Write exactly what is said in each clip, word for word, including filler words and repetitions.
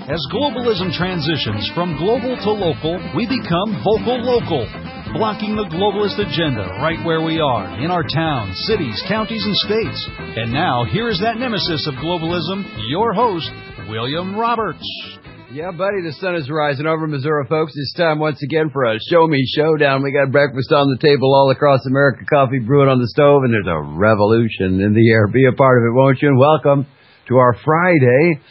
As globalism transitions from global to local, we become vocal local, blocking the globalist agenda right where we are, in our towns, cities, counties, and states. And now, here is that nemesis of globalism, your host, William Roberts. Yeah, buddy, the sun is rising over Missouri, folks. It's time once again for a Show Me Showdown. We got breakfast on the table all across America, coffee brewing on the stove, and there's a revolution in the air. Be a part of it, won't you? And welcome to our Friday.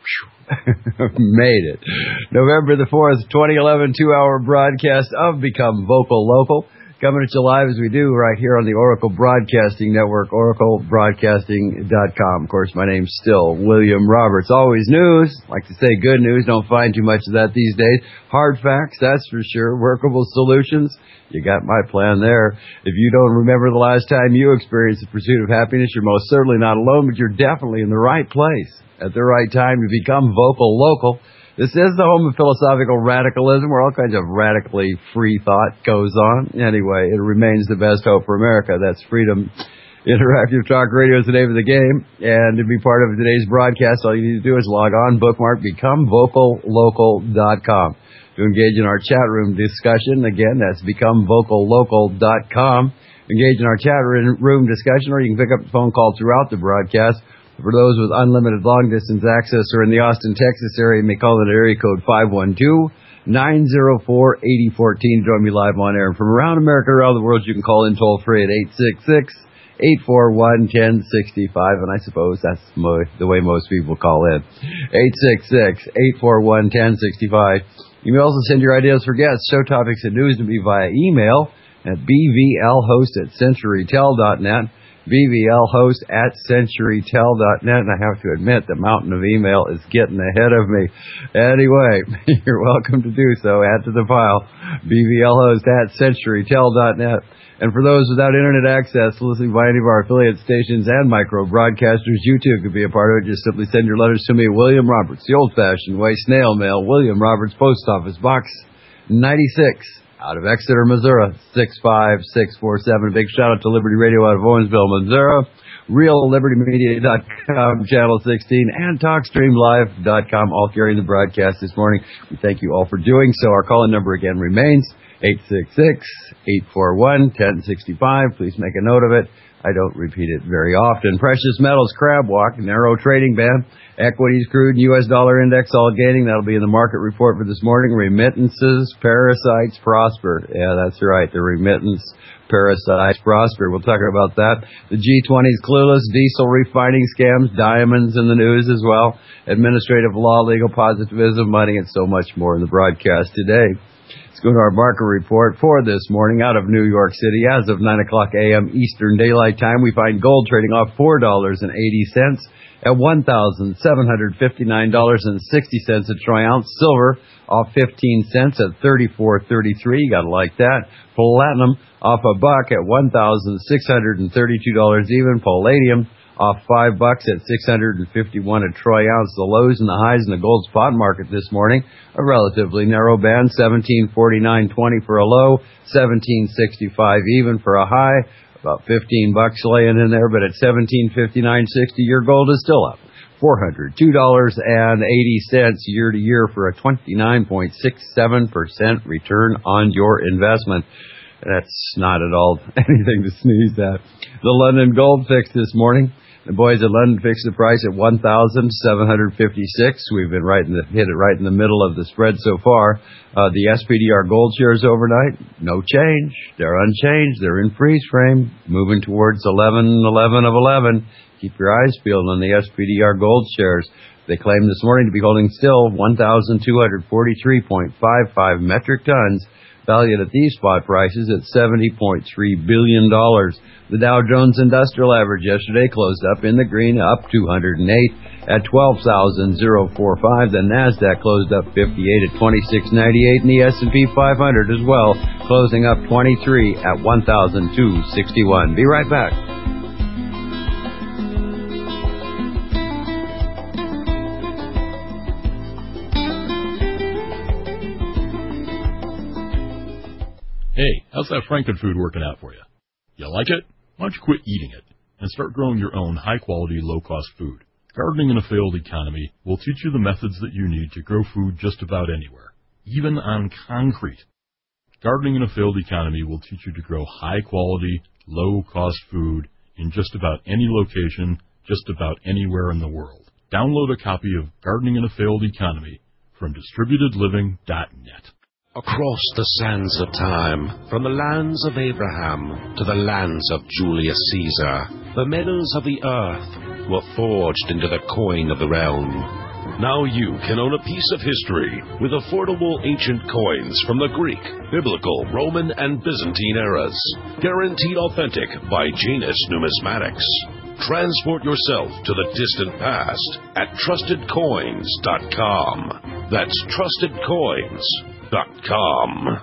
Made it. November the fourth, twenty eleven, two-hour broadcast of Become Vocal Local. Coming at you live as we do right here on the Oracle Broadcasting Network, oracle broadcasting dot com. Of course, my name's still William Roberts. Always news. Like to say good news. Don't find too much of that these days. Hard facts, that's for sure. Workable solutions. You got my plan there. If you don't remember the last time you experienced the pursuit of happiness, you're most certainly not alone, but you're definitely in the right place at the right time to become vocal local. This is the home of philosophical radicalism, where all kinds of radically free thought goes on. Anyway, it remains the best hope for America. That's Freedom Interactive Talk Radio is the name of the game. And to be part of today's broadcast, all you need to do is log on, bookmark, become vocal local dot com. To engage in our chat room discussion, again, that's become vocal local dot com. Engage in our chat room discussion, or you can pick up the phone call throughout the broadcast. For those with unlimited long-distance access or in the Austin, Texas area, you may call it area code five one two, nine zero four, eight zero one four. Join me live on air. And from around America, around the world, you can call in toll-free at eight six six, eight four one, one zero six five. And I suppose that's mo- the way most people call in. eight six six, eight four one, one zero six five. You may also send your ideas for guests, show topics, and news to me via email at b v l host at century tel dot net. B V L host at century tel dot net, and I have to admit the mountain of email is getting ahead of me. Anyway, you're welcome to do so. Add to the pile, B V L host at century tel dot net. And for those without internet access, listening by any of our affiliate stations and micro broadcasters, you too could be a part of it. Just simply send your letters to me, William Roberts, the old-fashioned way, snail mail, William Roberts, Post Office Box ninety-six. Out of Exeter, Missouri, six five six four seven. Big shout out to Liberty Radio out of Owensville, Missouri, real liberty media dot com, Channel sixteen, and talk stream live dot com, all carrying the broadcast this morning. We thank you all for doing so. Our call-in number again remains eight six six, eight four one, one zero six five. Please make a note of it. I don't repeat it very often. Precious metals, crab walk, narrow trading band. Equities, crude, and U S dollar index all gaining. That'll be in the market report for this morning. Remittances, parasites, prosper. Yeah, that's right. The remittance, parasites, prosper. We'll talk about that. The G twenty's clueless, diesel refining scams, diamonds in the news as well. Administrative law, legal positivism, money, and so much more in the broadcast today. Let's go to our market report for this morning out of New York City. As of nine o'clock a.m. Eastern Daylight Time, we find gold trading off four dollars and eighty cents at one thousand seven hundred fifty-nine dollars and sixty cents a troy ounce. Silver off fifteen cents at thirty-four thirty-three. You gotta like that. Platinum off a buck at one thousand six hundred thirty-two dollars even. Palladium off five bucks at six hundred fifty-one a troy ounce. The lows and the highs in the gold spot market this morning, a relatively narrow band, seventeen forty-nine twenty for a low, seventeen sixty-five even for a high, about fifteen bucks laying in there, but at seventeen fifty-nine sixty, your gold is still up four hundred two dollars and eighty cents year to year for a twenty-nine point six seven percent return on your investment. That's not at all anything to sneeze at. The London Gold Fix this morning. The boys at London fixed the price at one thousand seven hundred fifty-six. We've been right in the, hit it right in the middle of the spread so far. Uh, the S P D R gold shares overnight, no change. They're unchanged. They're in freeze frame, moving towards eleven eleven of eleven. Keep your eyes peeled on the S P D R gold shares. They claim this morning to be holding still one thousand two hundred forty-three point five five metric tons, valued at these spot prices at seventy point three billion dollars. The Dow Jones Industrial Average yesterday closed up in the green, up two hundred eight at twelve thousand forty-five. The Nasdaq closed up fifty-eight at twenty-six ninety-eight, and the S and P five hundred as well, closing up twenty-three at one thousand two hundred sixty-one. Be right back. Hey, how's that Frankenfood working out for you? You like it? Why don't you quit eating it and start growing your own high-quality, low-cost food? Gardening in a Failed Economy will teach you the methods that you need to grow food just about anywhere, even on concrete. Gardening in a Failed Economy will teach you to grow high-quality, low-cost food in just about any location, just about anywhere in the world. Download a copy of Gardening in a Failed Economy from distributed living dot net. Across the sands of time, from the lands of Abraham to the lands of Julius Caesar, the metals of the earth were forged into the coin of the realm. Now you can own a piece of history with affordable ancient coins from the Greek, Biblical, Roman, and Byzantine eras. Guaranteed authentic by Janus Numismatics. Transport yourself to the distant past at trusted coins dot com. That's trusted coins dot com.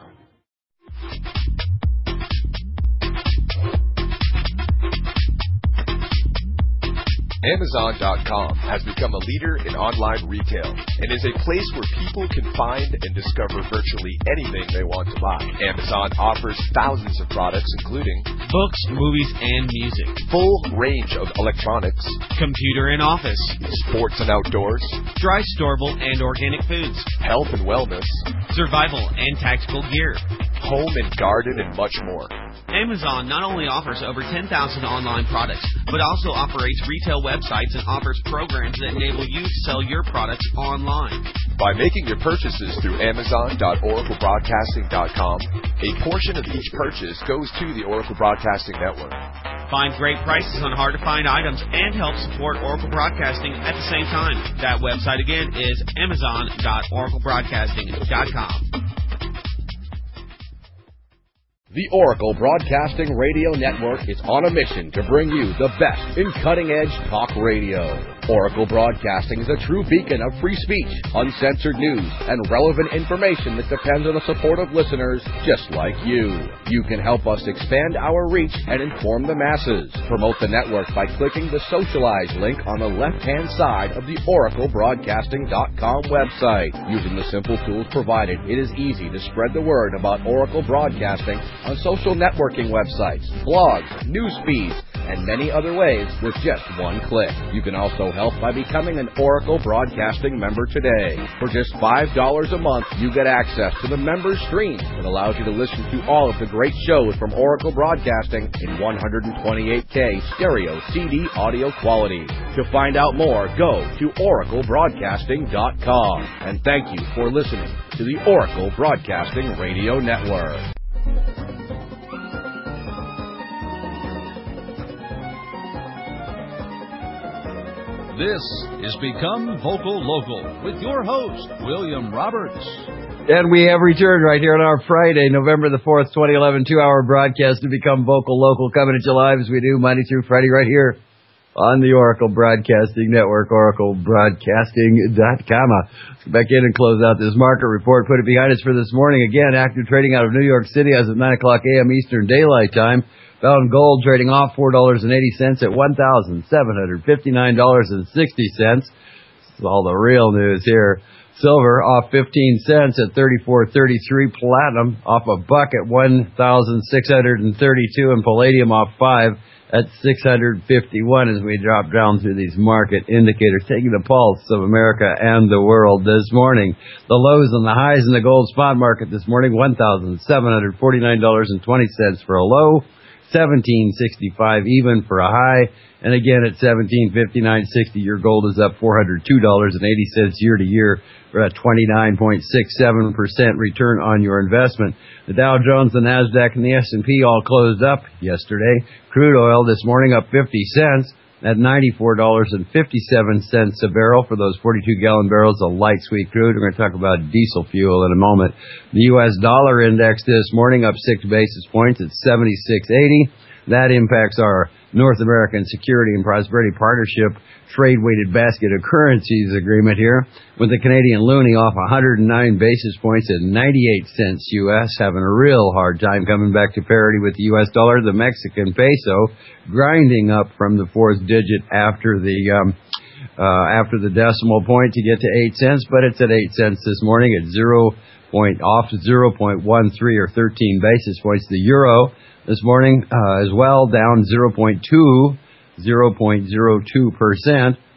Amazon dot com has become a leader in online retail and is a place where people can find and discover virtually anything they want to buy. Amazon offers thousands of products including books, movies, and music, full range of electronics, computer and office, sports and outdoors, dry, storable, and organic foods, health and wellness, survival and tactical gear, home and garden, and much more. Amazon not only offers over ten thousand online products, but also operates retail websites and offers programs that enable you to sell your products online. By making your purchases through Amazon dot Oracle Broadcasting dot com, a portion of each purchase goes to the Oracle Broadcasting Network. Find great prices on hard-to-find items and help support Oracle Broadcasting at the same time. That website again is Amazon dot Oracle Broadcasting dot com. The Oracle Broadcasting Radio Network is on a mission to bring you the best in cutting-edge talk radio. Oracle Broadcasting is a true beacon of free speech, uncensored news, and relevant information that depends on the support of listeners just like you. You can help us expand our reach and inform the masses. Promote the network by clicking the Socialize link on the left-hand side of the Oracle Broadcasting dot com website. Using the simple tools provided, it is easy to spread the word about Oracle Broadcasting on social networking websites, blogs, news feeds, and many other ways with just one click. You can also help by becoming an Oracle Broadcasting member today. For just five dollars a month, you get access to the member stream that allows you to listen to all of the great shows from Oracle Broadcasting in one twenty-eight K stereo C D audio quality. To find out more, go to Oracle Broadcasting dot com. And thank you for listening to the Oracle Broadcasting Radio Network. This is Become Vocal Local with your host, William Roberts. And we have returned right here on our Friday, November the fourth, twenty eleven, two-hour broadcast to Become Vocal Local, coming at you live as we do Monday through Friday right here on the Oracle Broadcasting Network, Oracle Broadcasting dot com. Let's get back in and close out this market report, put it behind us for this morning. Again, active trading out of New York City as of nine o'clock a.m. Eastern Daylight Time. Found gold trading off four dollars and eighty cents at one thousand seven hundred fifty-nine dollars and sixty cents. This is all the real news here. Silver off fifteen cents at thirty-four thirty-three. Platinum off a buck at one thousand six hundred thirty-two. And palladium off five at six hundred fifty-one as we drop down through these market indicators, taking the pulse of America and the world this morning. The lows and the highs in the gold spot market this morning, one thousand seven hundred forty-nine dollars and twenty cents for a low, seventeen sixty-five even for a high, and again at seventeen fifty-nine sixty, your gold is up four hundred two dollars and eighty cents year to year for a twenty-nine point six seven percent return on your investment. The Dow Jones, the Nasdaq, and the S and P all closed up yesterday. Crude oil this morning up fifty cents at ninety-four dollars and fifty-seven cents a barrel for those forty-two gallon barrels of light sweet crude. We're going to talk about diesel fuel in a moment. The U S dollar index this morning up six basis points at seventy-six eighty. That impacts our North American Security and Prosperity Partnership trade-weighted basket of currencies agreement here, with the Canadian loonie off one hundred nine basis points at ninety-eight cents U S, having a real hard time coming back to parity with the U S dollar. The Mexican peso grinding up from the fourth digit after the um, uh, after the decimal point to get to eight cents, but it's at eight cents this morning at zero point off zero point one three or thirteen basis points. The euro this morning uh, as well down zero point two, zero point zero two percent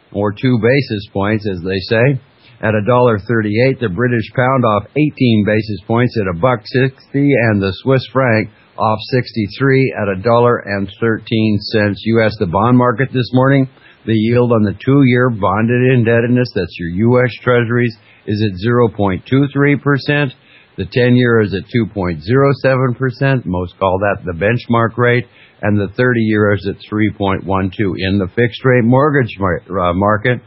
or two basis points, as they say. At a dollar thirty-eight, the British pound off eighteen basis points at a buck sixty, and the Swiss franc off sixty-three at a dollar and thirteen cents U S. The bond market this morning, the yield on the two-year bonded indebtedness, that's your U S Treasuries, is at zero point two three percent. The ten-year is at two point zero seven percent. Most call that the benchmark rate. And the thirty-year is at three point one two. In the fixed-rate mortgage mar- uh, market,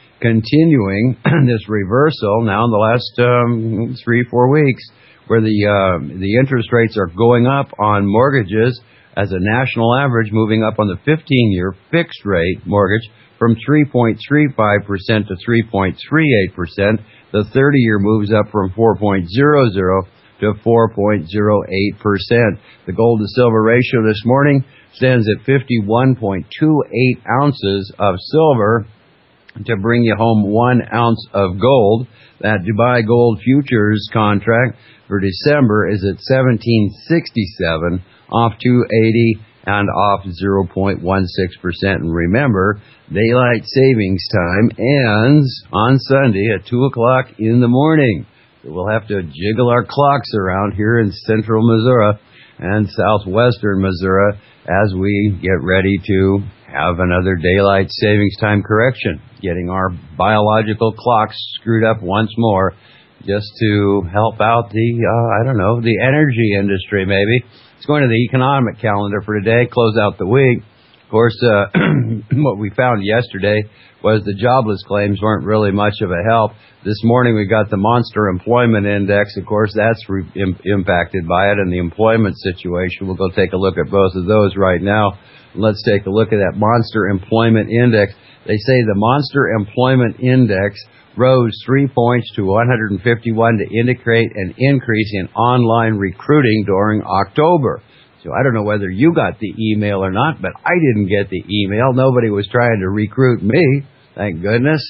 continuing this reversal now in the last um, three, four weeks, where the uh, the interest rates are going up on mortgages as a national average, moving up on the fifteen-year fixed-rate mortgage from three point three five percent to three point three eight percent. The thirty-year moves up from four point zero zero to four point zero eight percent. The gold to silver ratio this morning stands at fifty-one point two eight ounces of silver to bring you home one ounce of gold. That Dubai Gold Futures contract for December is at seventeen sixty-seven, off two eighty and off zero point one six percent. And remember, daylight savings time ends on Sunday at two o'clock in the morning. So we'll have to jiggle our clocks around here in central Missouri and southwestern Missouri as we get ready to have another daylight savings time correction, getting our biological clocks screwed up once more just to help out the, uh, I don't know, the energy industry maybe. Let's go into the economic calendar for today, close out the week. Of course, uh, what we found yesterday was the jobless claims weren't really much of a help. This morning we got the monster employment index. Of course, that's re- im- impacted by it, and the employment situation. We'll go take a look at both of those right now. Let's take a look at that monster employment index. They say the monster employment index rose three points to one hundred fifty-one to indicate an increase in online recruiting during October. So I don't know whether you got the email or not, but I didn't get the email. Nobody was trying to recruit me, thank goodness.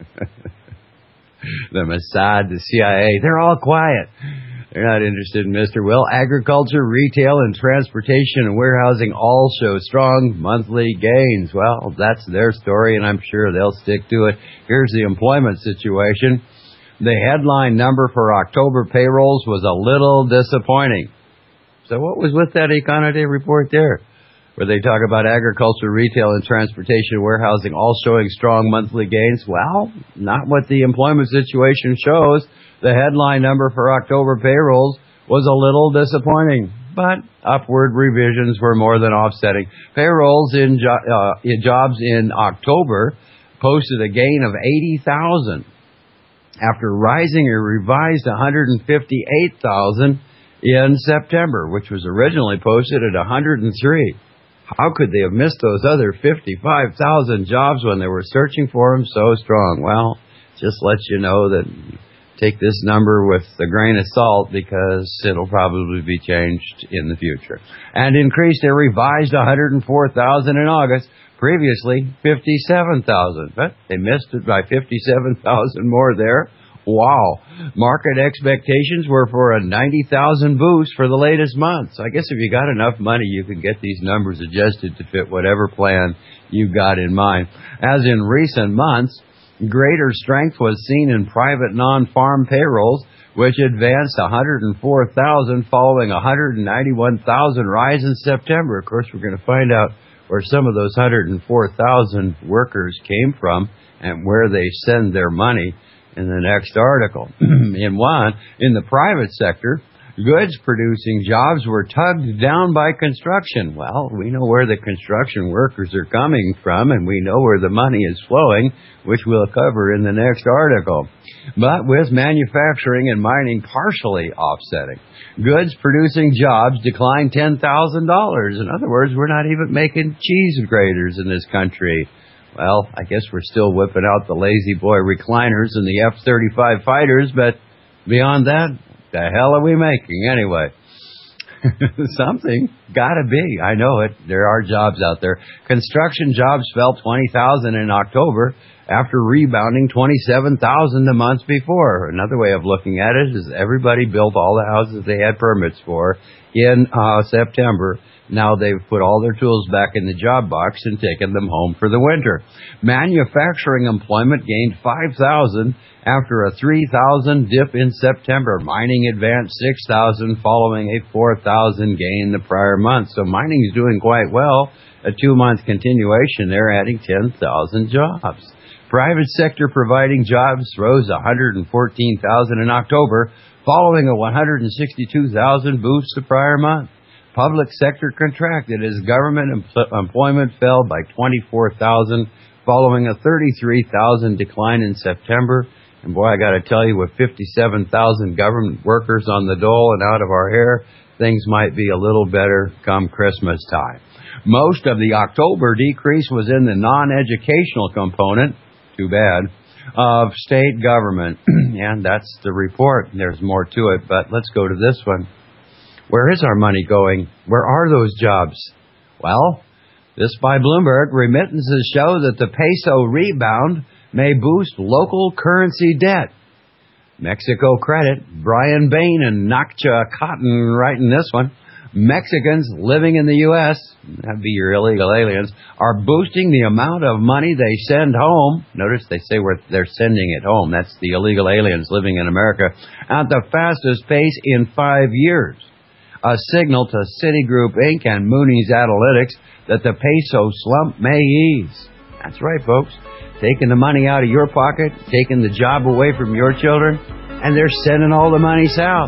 The Mossad, the C I A, they're all quiet. They're not interested in Mister Will. Agriculture, retail, and transportation and warehousing all show strong monthly gains. Well, that's their story, and I'm sure they'll stick to it. Here's the employment situation. The headline number for October payrolls was a little disappointing. So what was with that Econoday report there, where they talk about agriculture, retail, and transportation, warehousing all showing strong monthly gains? Well, not what the employment situation shows. The headline number for October payrolls was a little disappointing, but upward revisions were more than offsetting. Payrolls in, jo- uh, in jobs in October posted a gain of eighty thousand after rising a revised one hundred fifty-eight thousand in September, which was originally posted at one hundred three. How could they have missed those other fifty-five thousand jobs when they were searching for them so strong? Well, just lets you know that take this number with a grain of salt because it'll probably be changed in the future. And increased a revised one hundred four thousand in August, previously fifty-seven thousand. But they missed it by fifty-seven thousand more there. Wow. Market expectations were for a ninety thousand boost for the latest month. So I guess if you got enough money, you can get these numbers adjusted to fit whatever plan you've got in mind. As in recent months, greater strength was seen in private non-farm payrolls, which advanced one hundred four thousand following a one hundred ninety-one thousand rise in September. Of course, we're going to find out where some of those one hundred four thousand workers came from and where they send their money in the next article. In one, in the private sector, goods producing jobs were tugged down by construction. Well, we know where the construction workers are coming from, and we know where the money is flowing, which we'll cover in the next article. But with manufacturing and mining partially offsetting, goods producing jobs declined ten thousand dollars. In other words, we're not even making cheese graters in this country. Well, I guess we're still whipping out the lazy boy recliners and the F thirty-five fighters, but beyond that, the hell are we making anyway? Something. Gotta be. I know it. There are jobs out there. Construction jobs fell twenty thousand in October after rebounding twenty-seven thousand the month before. Another way of looking at it is everybody built all the houses they had permits for in uh, September. Now they've put all their tools back in the job box and taken them home for the winter. Manufacturing employment gained five thousand after a three thousand dip in September. Mining advanced six thousand following a four thousand gain the prior month. So mining is doing quite well. A two-month continuation, they're adding ten thousand jobs. Private sector providing jobs rose one hundred fourteen thousand in October, following a one hundred sixty-two thousand boost the prior month. Public sector contracted as government em- employment fell by twenty-four thousand, following a thirty-three thousand decline in September. And boy, I got to tell you, with fifty-seven thousand government workers on the dole and out of our hair, things might be a little better come Christmas time. Most of the October decrease was in the non-educational component, too bad, of state government. And that's the report. There's more to it, but let's go to this one. Where is our money going? Where are those jobs? Well, this by Bloomberg, remittances show that the peso rebound may boost local currency debt. Mexico credit, Brian Bain and Nakcha Cotton writing this one. Mexicans living in the U S, that'd be your illegal aliens, are boosting the amount of money they send home. Notice they say we're, they're sending it home. That's the illegal aliens living in America at the fastest pace in five years. A signal to Citigroup Incorporated and Moody's Analytics that the peso slump may ease. That's right, folks. Taking the money out of your pocket, taking the job away from your children, and they're sending all the money south.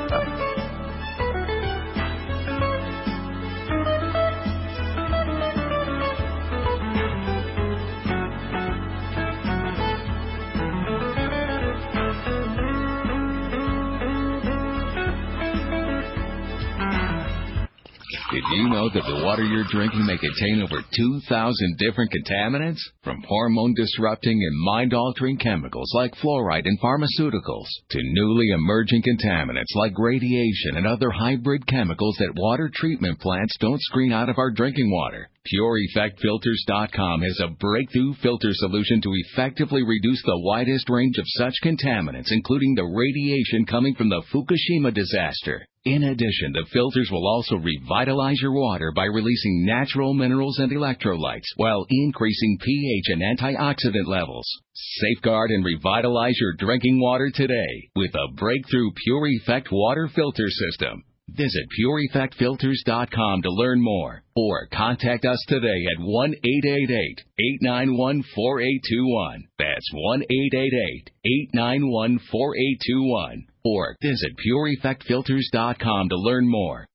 Did you know that the water you're drinking may contain over two thousand different contaminants? From hormone-disrupting and mind-altering chemicals like fluoride in pharmaceuticals to newly emerging contaminants like radiation and other hybrid chemicals that water treatment plants don't screen out of our drinking water. Pure Effect Filters dot com has a breakthrough filter solution to effectively reduce the widest range of such contaminants, including the radiation coming from the Fukushima disaster. In addition, the filters will also revitalize your water by releasing natural minerals and electrolytes while increasing pH and antioxidant levels. Safeguard and revitalize your drinking water today with a breakthrough Pure Effect water filter system. Visit Pure Effect Filters dot com to learn more, or contact us today at one eight eight eight, eight nine one, four eight two one. That's one eight eight eight, eight nine one, four eight two one. Or visit Pure Effect Filters dot com to learn more.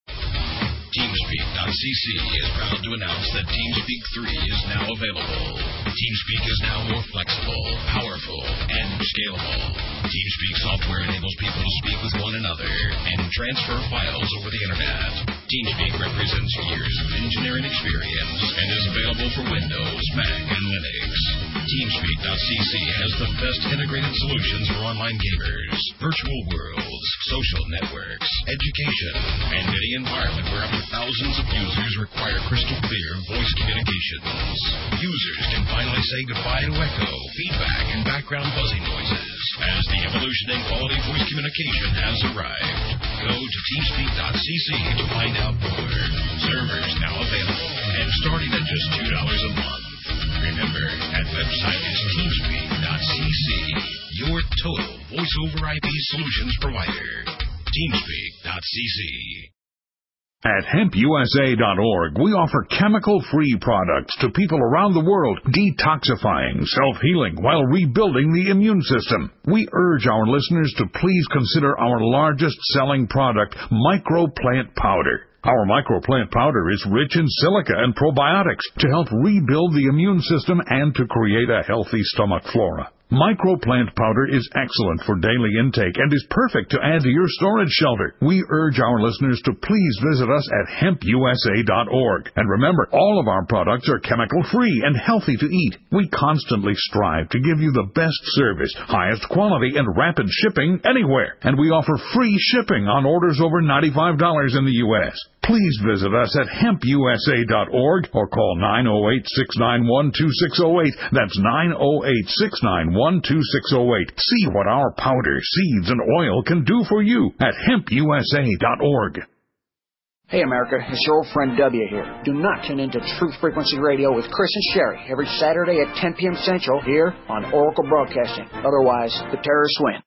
TeamSpeak dot c c is proud to announce that TeamSpeak three is now available. TeamSpeak is now more flexible, powerful, and scalable. TeamSpeak software enables people to speak with one another and transfer files over the internet. TeamSpeak represents years of engineering experience and is available for Windows, Mac, and Linux. TeamSpeak dot c c has the best integrated solutions for online gamers, virtual worlds, social networks, education, and any environment where up to thousands of users require crystal clear voice communications. Users can finally say goodbye to echo, feedback, and background buzzing noises as the evolution in quality voice communication has arrived. Go to TeamSpeak dot c c to find out more. Servers now available and starting at just two dollars a month. Remember, that website is TeamSpeak dot c c, your total voice over I P solutions provider. TeamSpeak dot c c. At hemp U S A dot org, we offer chemical-free products to people around the world, detoxifying, self-healing, while rebuilding the immune system. We urge our listeners to please consider our largest-selling product, MicroPlant Powder. Our MicroPlant Powder is rich in silica and probiotics to help rebuild the immune system and to create a healthy stomach flora. MicroPlant Powder is excellent for daily intake and is perfect to add to your storage shelter. We urge our listeners to please visit us at hemp U S A dot org. And remember, all of our products are chemical-free and healthy to eat. We constantly strive to give you the best service, highest quality, and rapid shipping anywhere. And we offer free shipping on orders over ninety-five dollars in the U S Please visit us at hemp u s a dot org or call nine oh eight, six nine one, two six oh eight. That's nine oh eight, six nine one, two six oh eight. See what our powder, seeds, and oil can do for you at hemp u s a dot org. Hey America, it's your old friend W here. Do not tune into Truth Frequency Radio with Chris and Sherry every Saturday at ten p.m. Central here on Oracle Broadcasting. Otherwise, the terrorists win.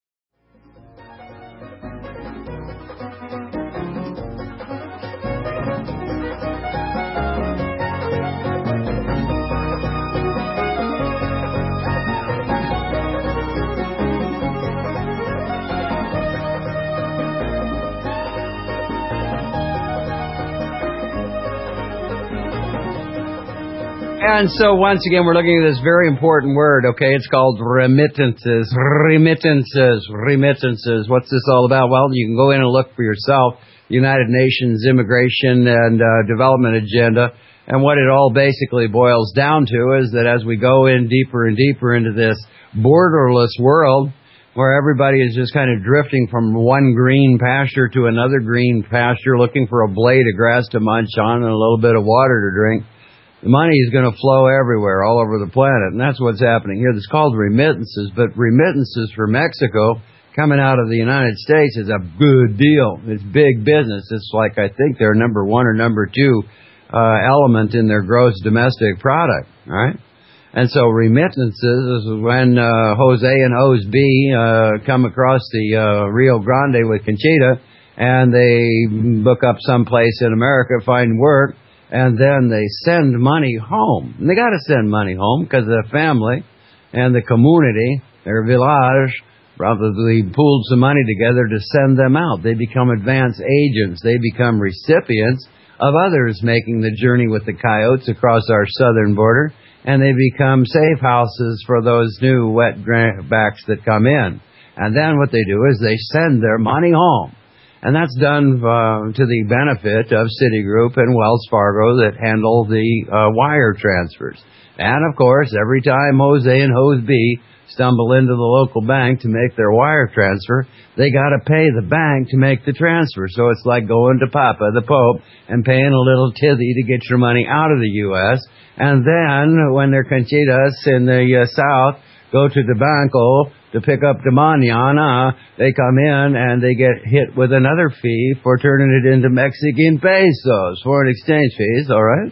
And so once again, we're looking at this very important word, okay? It's called remittances, remittances, remittances. What's this all about? Well, you can go in and look for yourself, United Nations Immigration and uh, Development Agenda. And what it all basically boils down to is that as we go in deeper and deeper into this borderless world, where everybody is just kind of drifting from one green pasture to another green pasture, looking for a blade of grass to munch on and a little bit of water to drink, the money is going to flow everywhere, all over the planet, and that's what's happening here. It's called remittances, but remittances for Mexico coming out of the United States is a good deal. It's big business. It's like, I think they're number one or number two uh, element in their gross domestic product, right? And so remittances is when uh, Jose and O's B uh, come across the uh, Rio Grande with Conchita, and they book up someplace in America, find work, and then they send money home. And they got to send money home because the family and the community, their village, probably pooled some money together to send them out. They become advance agents. They become recipients of others making the journey with the coyotes across our southern border, and they become safe houses for those new wetbacks that come in. And then what they do is they send their money home. And that's done uh, to the benefit of Citigroup and Wells Fargo that handle the uh, wire transfers. And, of course, every time Jose and Jose B stumble into the local bank to make their wire transfer, they got to pay the bank to make the transfer. So it's like going to Papa, the Pope, and paying a little tithy to get your money out of the U S And then, when their conchitas in the uh, South go to the banco to pick up the mañana, they come in and they get hit with another fee for turning it into Mexican pesos, foreign exchange fees, all right?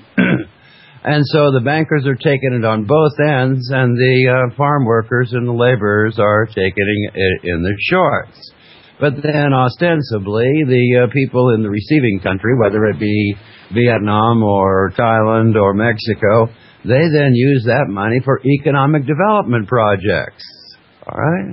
And so the bankers are taking it on both ends, and the uh, farm workers and the laborers are taking it in the shorts. But then ostensibly, the uh, people in the receiving country, whether it be Vietnam or Thailand or Mexico, they then use that money for economic development projects. All right?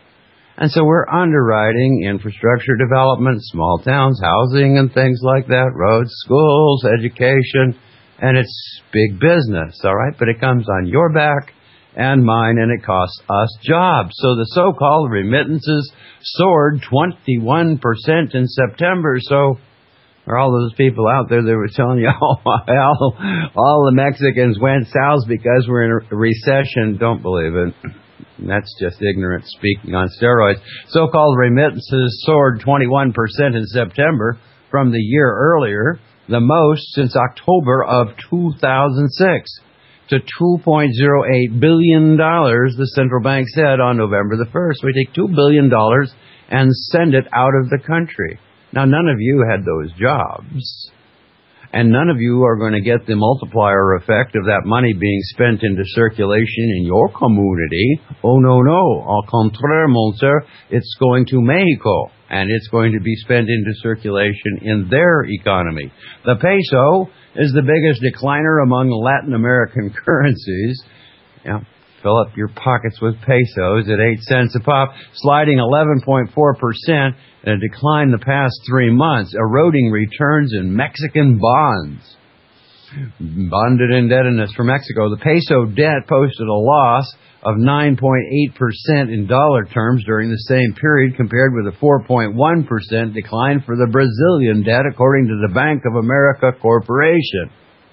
And so we're underwriting infrastructure development, small towns, housing and things like that, roads, schools, education, and it's big business, all right? But it comes on your back and mine, and it costs us jobs. So the so-called remittances soared twenty-one percent in September. So are all those people out there that were telling you, oh, well, all the Mexicans went south because we're in a recession, don't believe it. That's just ignorant speaking on steroids. So-called remittances soared twenty-one percent in September from the year earlier, the most since October of two thousand six, to two point oh eight billion dollars, the central bank said on November the first. We take two billion dollars and send it out of the country. Now, none of you had those jobs, and none of you are going to get the multiplier effect of that money being spent into circulation in your community. Oh, no, no. Au contraire, mon sir, it's going to Mexico, and it's going to be spent into circulation in their economy. The peso is the biggest decliner among Latin American currencies. Yeah. Fill up your pockets with pesos at eight cents a pop, sliding eleven point four percent and a decline the past three months, eroding returns in Mexican bonds. Bonded indebtedness for Mexico. The peso debt posted a loss of nine point eight percent in dollar terms during the same period, compared with a four point one percent decline for the Brazilian debt, according to the Bank of America Corporation.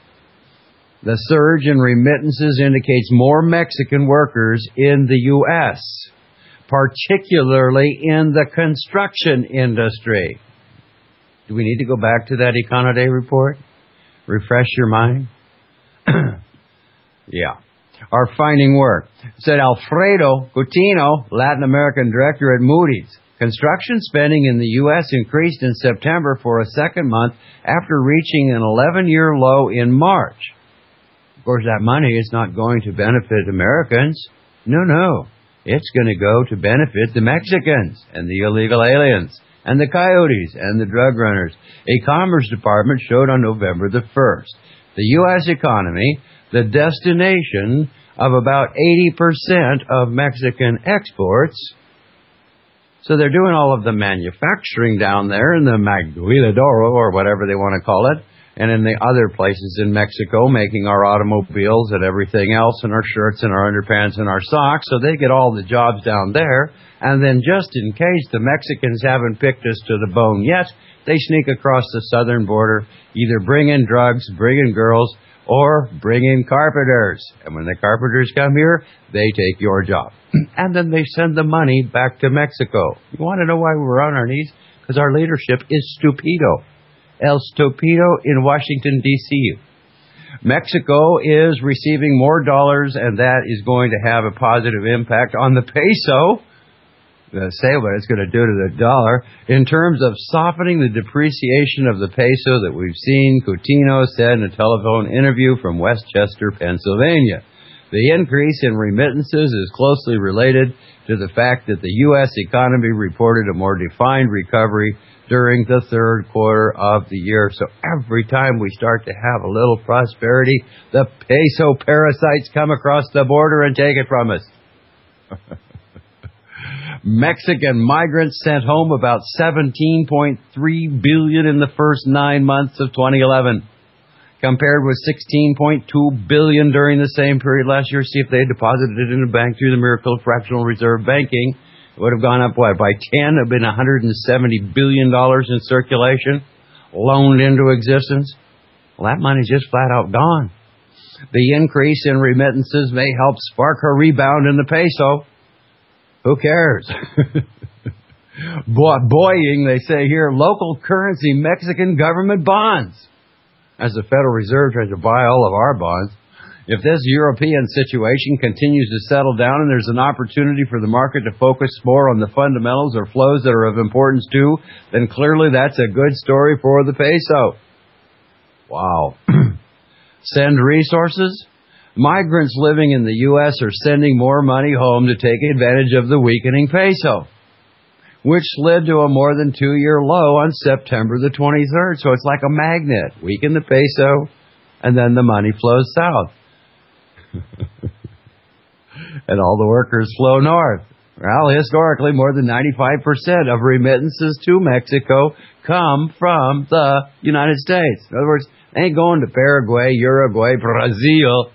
The surge in remittances indicates more Mexican workers in the U S, particularly in the construction industry. Do we need to go back to that Econoday report? Refresh your mind? Yeah. Are finding work. Said Alfredo Coutinho, Latin American director at Moody's. Construction spending in the U S increased in September for a second month after reaching an eleven-year low in March. Of course, that money is not going to benefit Americans. No, no. It's going to go to benefit the Mexicans and the illegal aliens and the coyotes and the drug runners. A Commerce Department showed on November the first. The U S economy, the destination of about eighty percent of Mexican exports. So they're doing all of the manufacturing down there in the Maguiladoro, or whatever they want to call it, and in the other places in Mexico, making our automobiles and everything else, and our shirts and our underpants and our socks. So they get all the jobs down there. And then just in case the Mexicans haven't picked us to the bone yet, they sneak across the southern border, either bring in drugs, bring in girls, or bring in carpenters. And when the carpenters come here, they take your job. And then they send the money back to Mexico. You want to know why we're on our knees? Because our leadership is stupido. El Stupido in Washington, D C Mexico is receiving more dollars, and that is going to have a positive impact on the peso. Say what it's going to do to the dollar in terms of softening the depreciation of the peso that we've seen, Coutinho said in a telephone interview from Westchester, Pennsylvania. The increase in remittances is closely related to the fact that the U S economy reported a more defined recovery during the third quarter of the year. So every time we start to have a little prosperity, the peso parasites come across the border and take it from us. Mexican migrants sent home about seventeen point three billion dollars in the first nine months of twenty eleven, compared with sixteen point two billion dollars during the same period last year. See, if they deposited it in a bank through the miracle of fractional reserve banking, it would have gone up, what, by ten? It would have been one hundred seventy billion dollars in circulation, loaned into existence. Well, that money's just flat out gone. The increase in remittances may help spark a rebound in the peso. Who cares? Boy, boying, they say here, local currency Mexican government bonds. As the Federal Reserve tries to buy all of our bonds. If this European situation continues to settle down and there's an opportunity for the market to focus more on the fundamentals or flows that are of importance too, then clearly that's a good story for the peso. Wow. Send resources? Migrants living in the U S are sending more money home to take advantage of the weakening peso, which led to a more than two-year low on September the twenty-third. So it's like a magnet. Weaken the peso, and then the money flows south. And all the workers flow north. Well, historically, more than ninety-five percent of remittances to Mexico come from the United States. In other words, they ain't going to Paraguay, Uruguay, Brazil,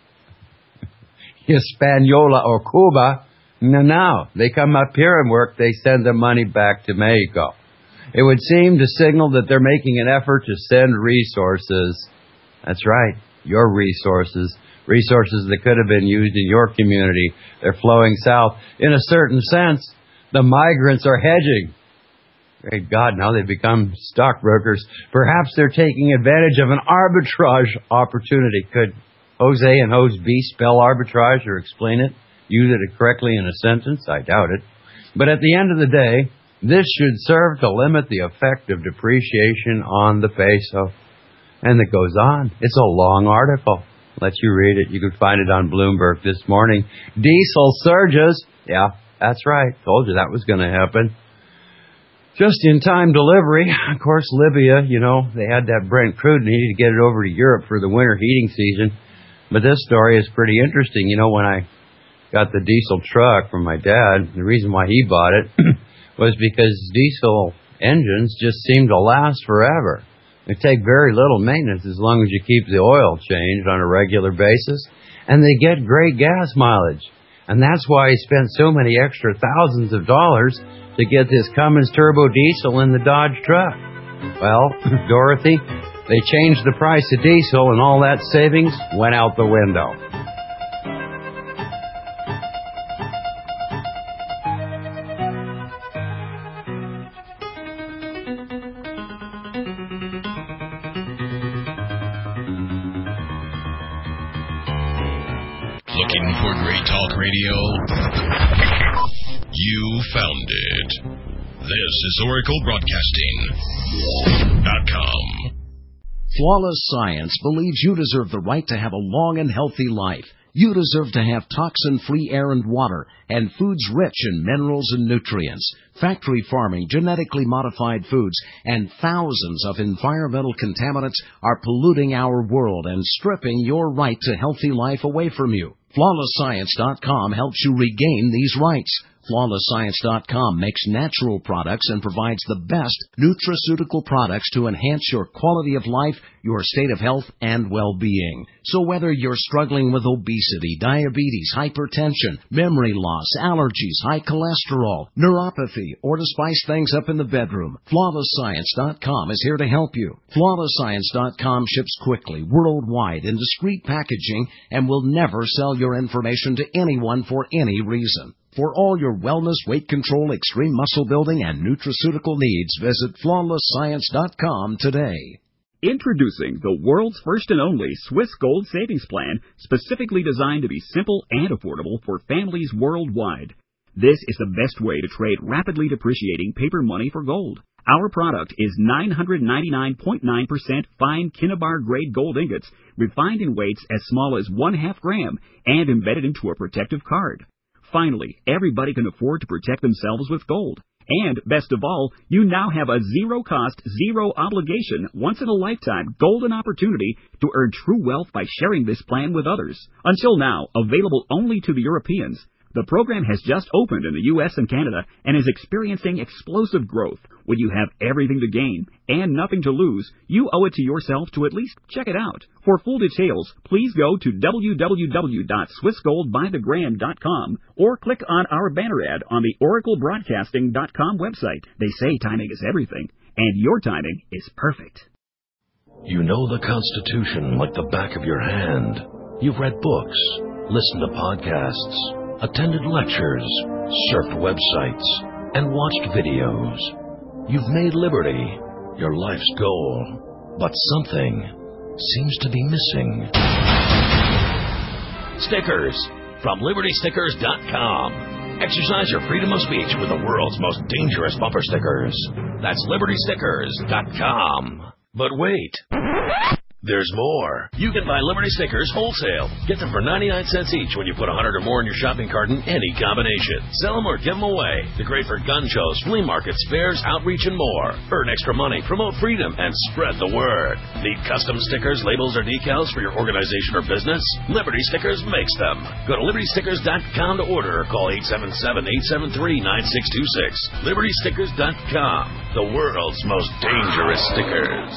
Hispaniola, or Cuba. No, no. They come up here and work. They send the money back to Mexico. It would seem to signal that they're making an effort to send resources. That's right. Your resources. Resources that could have been used in your community. They're flowing south. In a certain sense, the migrants are hedging. Great God, now they've become stockbrokers. Perhaps they're taking advantage of an arbitrage opportunity. Could Jose and Jose B spell arbitrage or explain it? Use it correctly in a sentence? I doubt it. But at the end of the day, this should serve to limit the effect of depreciation on the peso. And it goes on. It's a long article. Let you read it. You can find it on Bloomberg this morning. Diesel surges. Yeah, that's right. Told you that was going to happen. Just in time delivery. Of course, Libya, you know, they had that Brent crude and needed to get it over to Europe for the winter heating season. But this story is pretty interesting. You know, when I got the diesel truck from my dad, the reason why he bought it was because diesel engines just seem to last forever. They take very little maintenance as long as you keep the oil changed on a regular basis. And they get great gas mileage. And that's why he spent so many extra thousands of dollars to get this Cummins turbo diesel in the Dodge truck. Well, Dorothy, they changed the price of diesel and all that savings went out the window. Looking for great talk radio? You found it. This is Oracle Broadcasting dot com. Flawless Science believes you deserve the right to have a long and healthy life. You deserve to have toxin-free air and water, and foods rich in minerals and nutrients. Factory farming, genetically modified foods, and thousands of environmental contaminants are polluting our world and stripping your right to healthy life away from you. Flawless Science dot com helps you regain these rights. Flawless Science dot com makes natural products and provides the best nutraceutical products to enhance your quality of life, your state of health, and well-being. So whether you're struggling with obesity, diabetes, hypertension, memory loss, allergies, high cholesterol, neuropathy, or to spice things up in the bedroom, Flawless Science dot com is here to help you. Flawless Science dot com ships quickly, worldwide, in discreet packaging, and will never sell your information to anyone for any reason. For all your wellness, weight control, extreme muscle building, and nutraceutical needs, visit Flawless Science dot com today. Introducing the world's first and only Swiss Gold Savings Plan, specifically designed to be simple and affordable for families worldwide. This is the best way to trade rapidly depreciating paper money for gold. Our product is nine hundred ninety-nine point nine percent fine Kinnabar grade gold ingots, refined in weights as small as one half gram, and embedded into a protective card. Finally, everybody can afford to protect themselves with gold. And, best of all, you now have a zero-cost, zero-obligation, once-in-a-lifetime golden opportunity to earn true wealth by sharing this plan with others. Until now, available only to the Europeans, the program has just opened in the U S and Canada and is experiencing explosive growth. When you have everything to gain and nothing to lose, you owe it to yourself to at least check it out. For full details, please go to w w w dot swiss gold by the gram dot com or click on our banner ad on the Oracle Broadcasting dot com website. They say timing is everything, and your timing is perfect. You know the Constitution like the back of your hand. You've read books, listened to podcasts, attended lectures, surfed websites, and watched videos. You've made liberty your life's goal, but something seems to be missing. Stickers from Liberty Stickers dot com. Exercise your freedom of speech with the world's most dangerous bumper stickers. That's Liberty Stickers dot com. But wait. There's more. You can buy Liberty stickers wholesale. Get them for ninety-nine cents each when you put one hundred or more in your shopping cart in any combination. Sell them or give them away. They're great for gun shows, flea markets, fairs, outreach, and more. Earn extra money, promote freedom, and spread the word. Need custom stickers, labels, or decals for your organization or business? Liberty Stickers makes them. Go to Liberty Stickers dot com to order or call eight seven seven, eight seven three, nine six two six. Liberty Stickers dot com. The world's most dangerous stickers.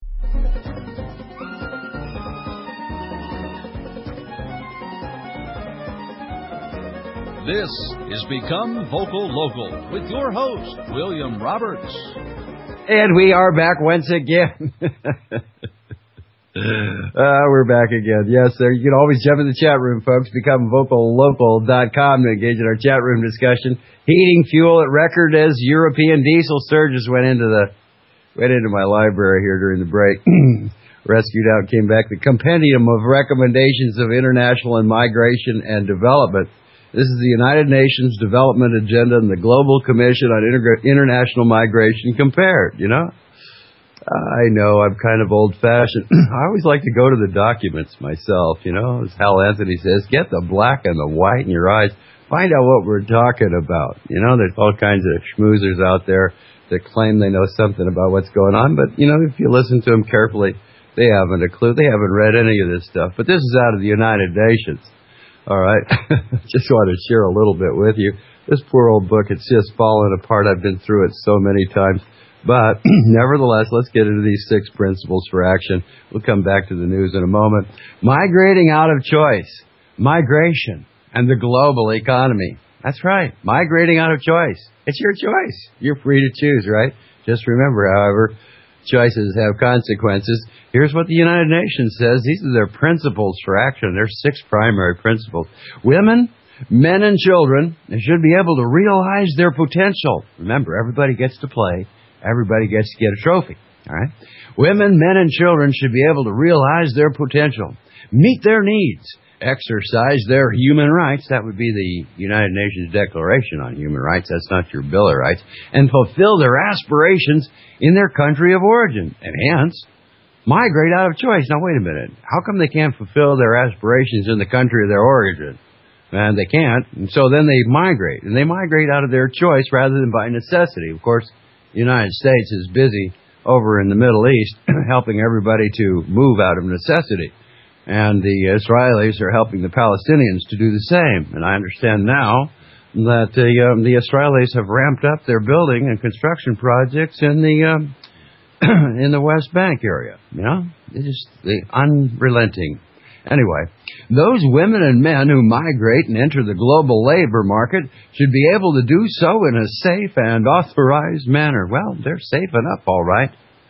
This is Become Vocal Local with your host, William Roberts. And we are back once again. uh, we're back again. Yes, sir. You can always jump in the chat room, folks. Become vocal local dot com to engage in our chat room discussion. Heating fuel at record as European diesel surges went into the went into my library here during the break. Rescued out, came back. The Compendium of Recommendations of International and Migration and Development. This is the United Nations Development Agenda and the Global Commission on Inter- International Migration compared, you know? I know, I'm kind of old-fashioned. I always like to go to the documents myself, you know? As Hal Anthony says, get the black and the white in your eyes. Find out what we're talking about. You know, there's all kinds of schmoozers out there that claim they know something about what's going on. But, you know, if you listen to them carefully, they haven't a clue. They haven't read any of this stuff. But this is out of the United Nations. All right. Just want to share a little bit with you. This poor old book, it's just fallen apart. I've been through it so many times. But nevertheless, let's get into these six principles for action. We'll come back to the news in a moment. Migrating out of choice. Migration and the global economy. That's right. Migrating out of choice. It's your choice. You're free to choose, right? Just remember, however, choices have consequences. Here's what the United Nations says. These are their principles for action. There's six primary principles. Women, men, and children should be able to realize their potential. Remember, everybody gets to play. Everybody gets to get a trophy. All right? Women, men, and children should be able to realize their potential, meet their needs, exercise their human rights, that would be the United Nations Declaration on Human Rights, that's not your Bill of Rights, and fulfill their aspirations in their country of origin, and hence, migrate out of choice. Now, wait a minute. How come they can't fulfill their aspirations in the country of their origin? And they can't, and so then they migrate, and they migrate out of their choice rather than by necessity. Of course, the United States is busy over in the Middle East helping everybody to move out of necessity. And the Israelis are helping the Palestinians to do the same. And I understand now that the, um, the Israelis have ramped up their building and construction projects in the um, in the West Bank area. You know, it's just the unrelenting. Anyway, those women and men who migrate and enter the global labor market should be able to do so in a safe and authorized manner. Well, they're safe enough, all right,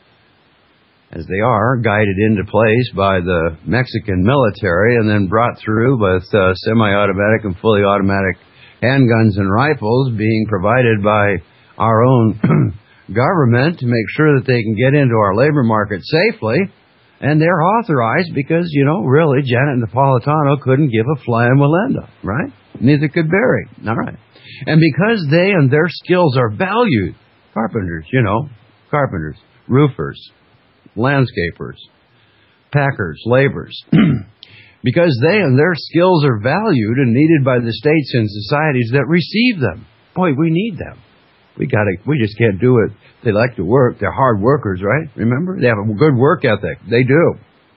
as they are guided into place by the Mexican military and then brought through with uh, semi-automatic and fully automatic handguns and rifles being provided by our own government to make sure that they can get into our labor market safely. And they're authorized because, you know, really, Janet Napolitano couldn't give a flying Melinda, right? Neither could Barry, all right. And because they and their skills are valued, carpenters, you know, carpenters, roofers, landscapers, packers, laborers, because they and their skills are valued and needed by the states and societies that receive them. Boy, we need them. We gotta, we just can't do it. They like to work. They're hard workers, right? Remember? They have a good work ethic. They do.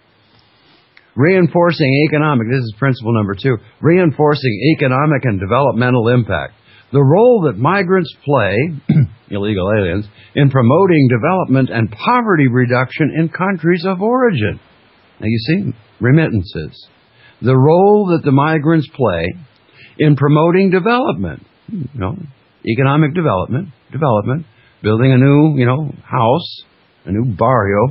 Reinforcing economic, this is principle number two, reinforcing economic and developmental impact. The role that migrants play, illegal aliens, in promoting development and poverty reduction in countries of origin. Now you see, remittances. The role that the migrants play in promoting development, you know, economic development, development, building a new, you know, house, a new barrio.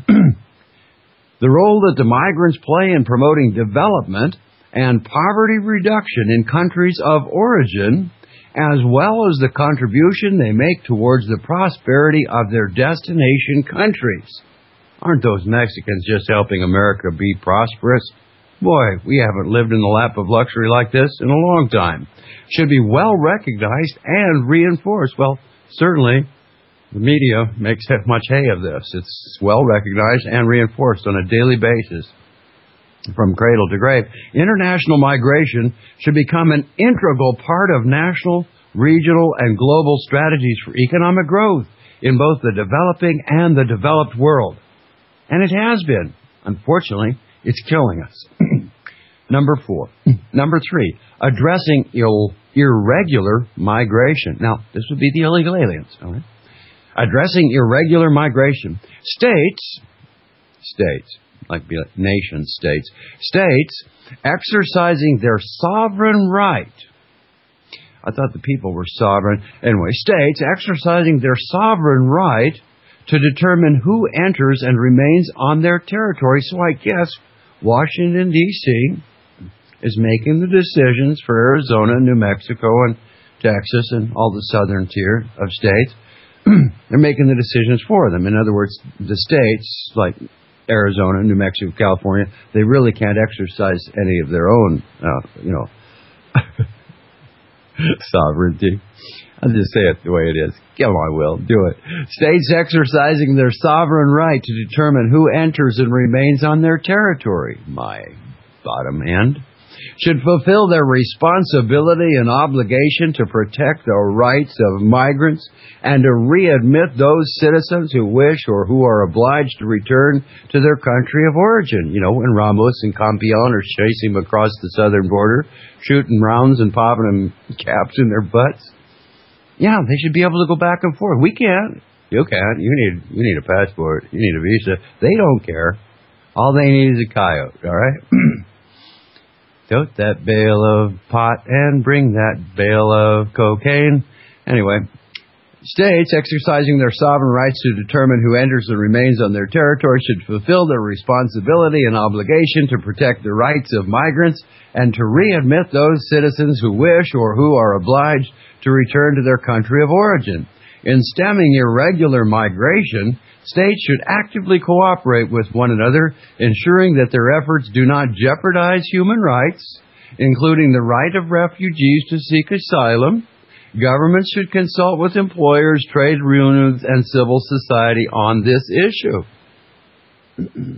The role that the migrants play in promoting development and poverty reduction in countries of origin, as well as the contribution they make towards the prosperity of their destination countries. Aren't those Mexicans just helping America be prosperous? Boy, we haven't lived in the lap of luxury like this in a long time. Should be well recognized and reinforced. Well, certainly the media makes much hay of this. It's well recognized and reinforced on a daily basis from cradle to grave. International migration should become an integral part of national, regional, and global strategies for economic growth in both the developing and the developed world. And it has been. Unfortunately, it's killing us. Number four. Number three, addressing Ill, irregular migration. Now, this would be the illegal aliens, all right? Addressing irregular migration. States, states, like nation states, states exercising their sovereign right. I thought the people were sovereign. Anyway, states exercising their sovereign right to determine who enters and remains on their territory. So I guess Washington, D C is making the decisions for Arizona, New Mexico, and Texas, and all the southern tier of states. They're making the decisions for them. In other words, the states, like Arizona, New Mexico, California, they really can't exercise any of their own, uh, you know, sovereignty. I'll just say it the way it is. Come on, Will, do it. States exercising their sovereign right to determine who enters and remains on their territory, my bottom end, should fulfill their responsibility and obligation to protect the rights of migrants and to readmit those citizens who wish or who are obliged to return to their country of origin. You know, when Ramos and Campeon are chasing them across the southern border, shooting rounds and popping them caps in their butts. Yeah, they should be able to go back and forth. We can't. You can't. You need you need a passport. You need a visa. They don't care. All they need is a coyote, all right? Tote that bale of pot and bring that bale of cocaine. Anyway, states exercising their sovereign rights to determine who enters and remains on their territory should fulfill their responsibility and obligation to protect the rights of migrants and to readmit those citizens who wish or who are obliged to return to their country of origin. In stemming irregular migration, States should actively cooperate with one another, ensuring that their efforts do not jeopardize human rights, including the right of refugees to seek asylum. Governments should consult with employers, trade unions, and civil society on this issue. Do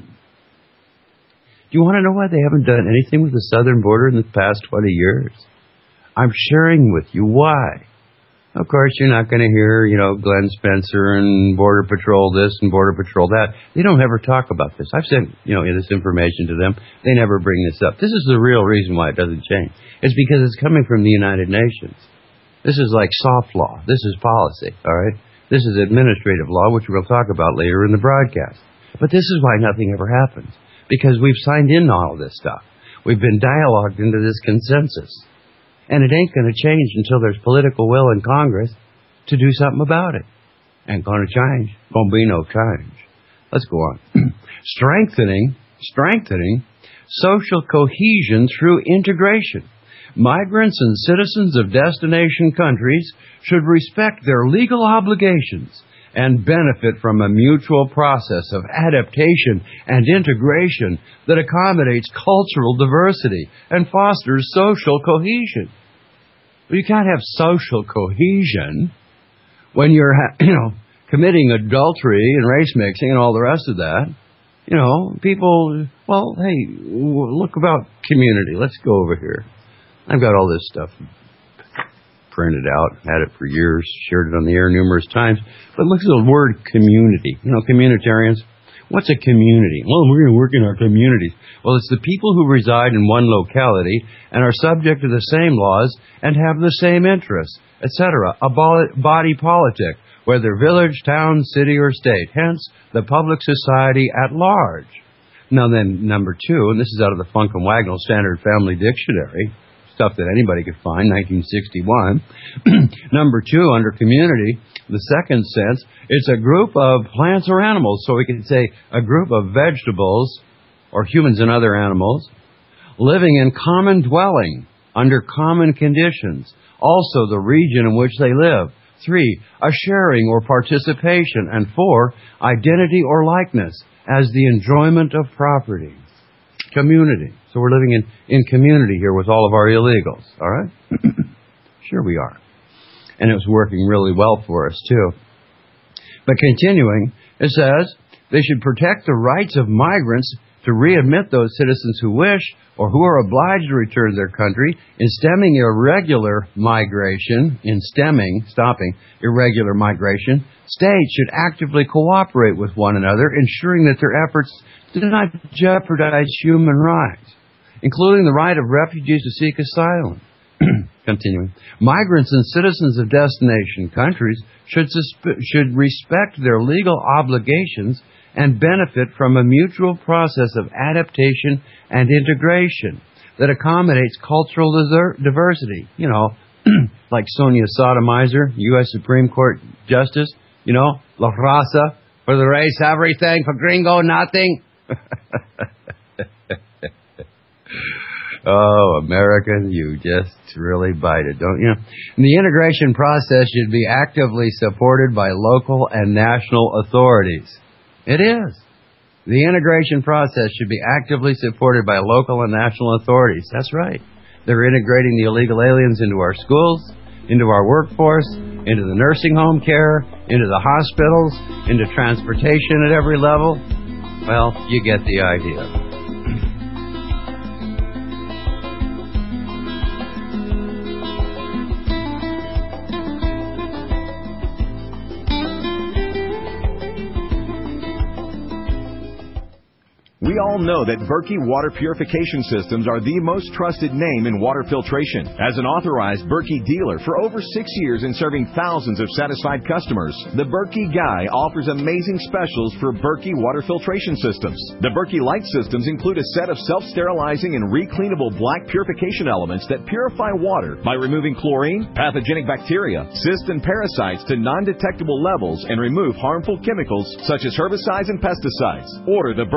you want to know why they haven't done anything with the southern border in the past twenty years? I'm sharing with you why. Of course, you're not going to hear, you know, Glenn Spencer and Border Patrol this and Border Patrol that. They don't ever talk about this. I've sent, you know, this information to them. They never bring this up. This is the real reason why it doesn't change. It's because it's coming from the United Nations. This is like soft law. This is policy, all right? This is administrative law, which we'll talk about later in the broadcast. But this is why nothing ever happens, because we've signed in all this stuff. We've been dialogued into this consensus. And it ain't going to change until there's political will in Congress to do something about it. Ain't going to change. Going to be no change. Let's go on. strengthening, strengthening social cohesion through integration. Migrants and citizens of destination countries should respect their legal obligations and benefit from a mutual process of adaptation and integration that accommodates cultural diversity and fosters social cohesion. Well, you can't have social cohesion when you're, you know, committing adultery and race mixing and all the rest of that. You know, people, well, hey, look about community. Let's go over here. I've got all this stuff printed out, had it for years, shared it on the air numerous times. But look at the word community. You know, communitarians. What's a community? Well, we're going to work in our communities. Well, it's the people who reside in one locality and are subject to the same laws and have the same interests, et cetera. A body politic, whether village, town, city, or state. Hence, the public society at large. Now then, number two, and this is out of the Funk and Wagnall Standard Family Dictionary, stuff that anybody could find, nineteen sixty-one. Number two, under community, the second sense, it's a group of plants or animals. So we can say a group of vegetables, or humans and other animals, living in common dwelling under common conditions. Also, the region in which they live. Three, a sharing or participation. And four, identity or likeness as the enjoyment of property. Community. So we're living in, in community here with all of our illegals, all right? Sure we are. And it was working really well for us, too. But continuing, it says, they should protect the rights of migrants to readmit those citizens who wish or who are obliged to return to their country in stemming irregular migration, in stemming, stopping irregular migration. States should actively cooperate with one another, ensuring that their efforts do not jeopardize human rights, including the right of refugees to seek asylum. Continuing, migrants and citizens of destination countries should, susp- should respect their legal obligations and benefit from a mutual process of adaptation and integration that accommodates cultural deser- diversity. You know, like Sonia Sotomayor, U S Supreme Court Justice, you know, La Raza, for the race, everything, for gringo, nothing. Oh, American, you just really bite it, don't you? And the integration process should be actively supported by local and national authorities. It is. The integration process should be actively supported by local and national authorities. That's right. They're integrating the illegal aliens into our schools, into our workforce, into the nursing home care, into the hospitals, into transportation at every level. Well, you get the idea. We all know that Berkey Water Purification Systems are the most trusted name in water filtration. As an authorized Berkey dealer for over six years and serving thousands of satisfied customers, the Berkey Guy offers amazing specials for Berkey Water Filtration Systems. The Berkey Light Systems include a set of self-sterilizing and recleanable black purification elements that purify water by removing chlorine, pathogenic bacteria, cysts, and parasites to non-detectable levels and remove harmful chemicals such as herbicides and pesticides. Order the Berkey Light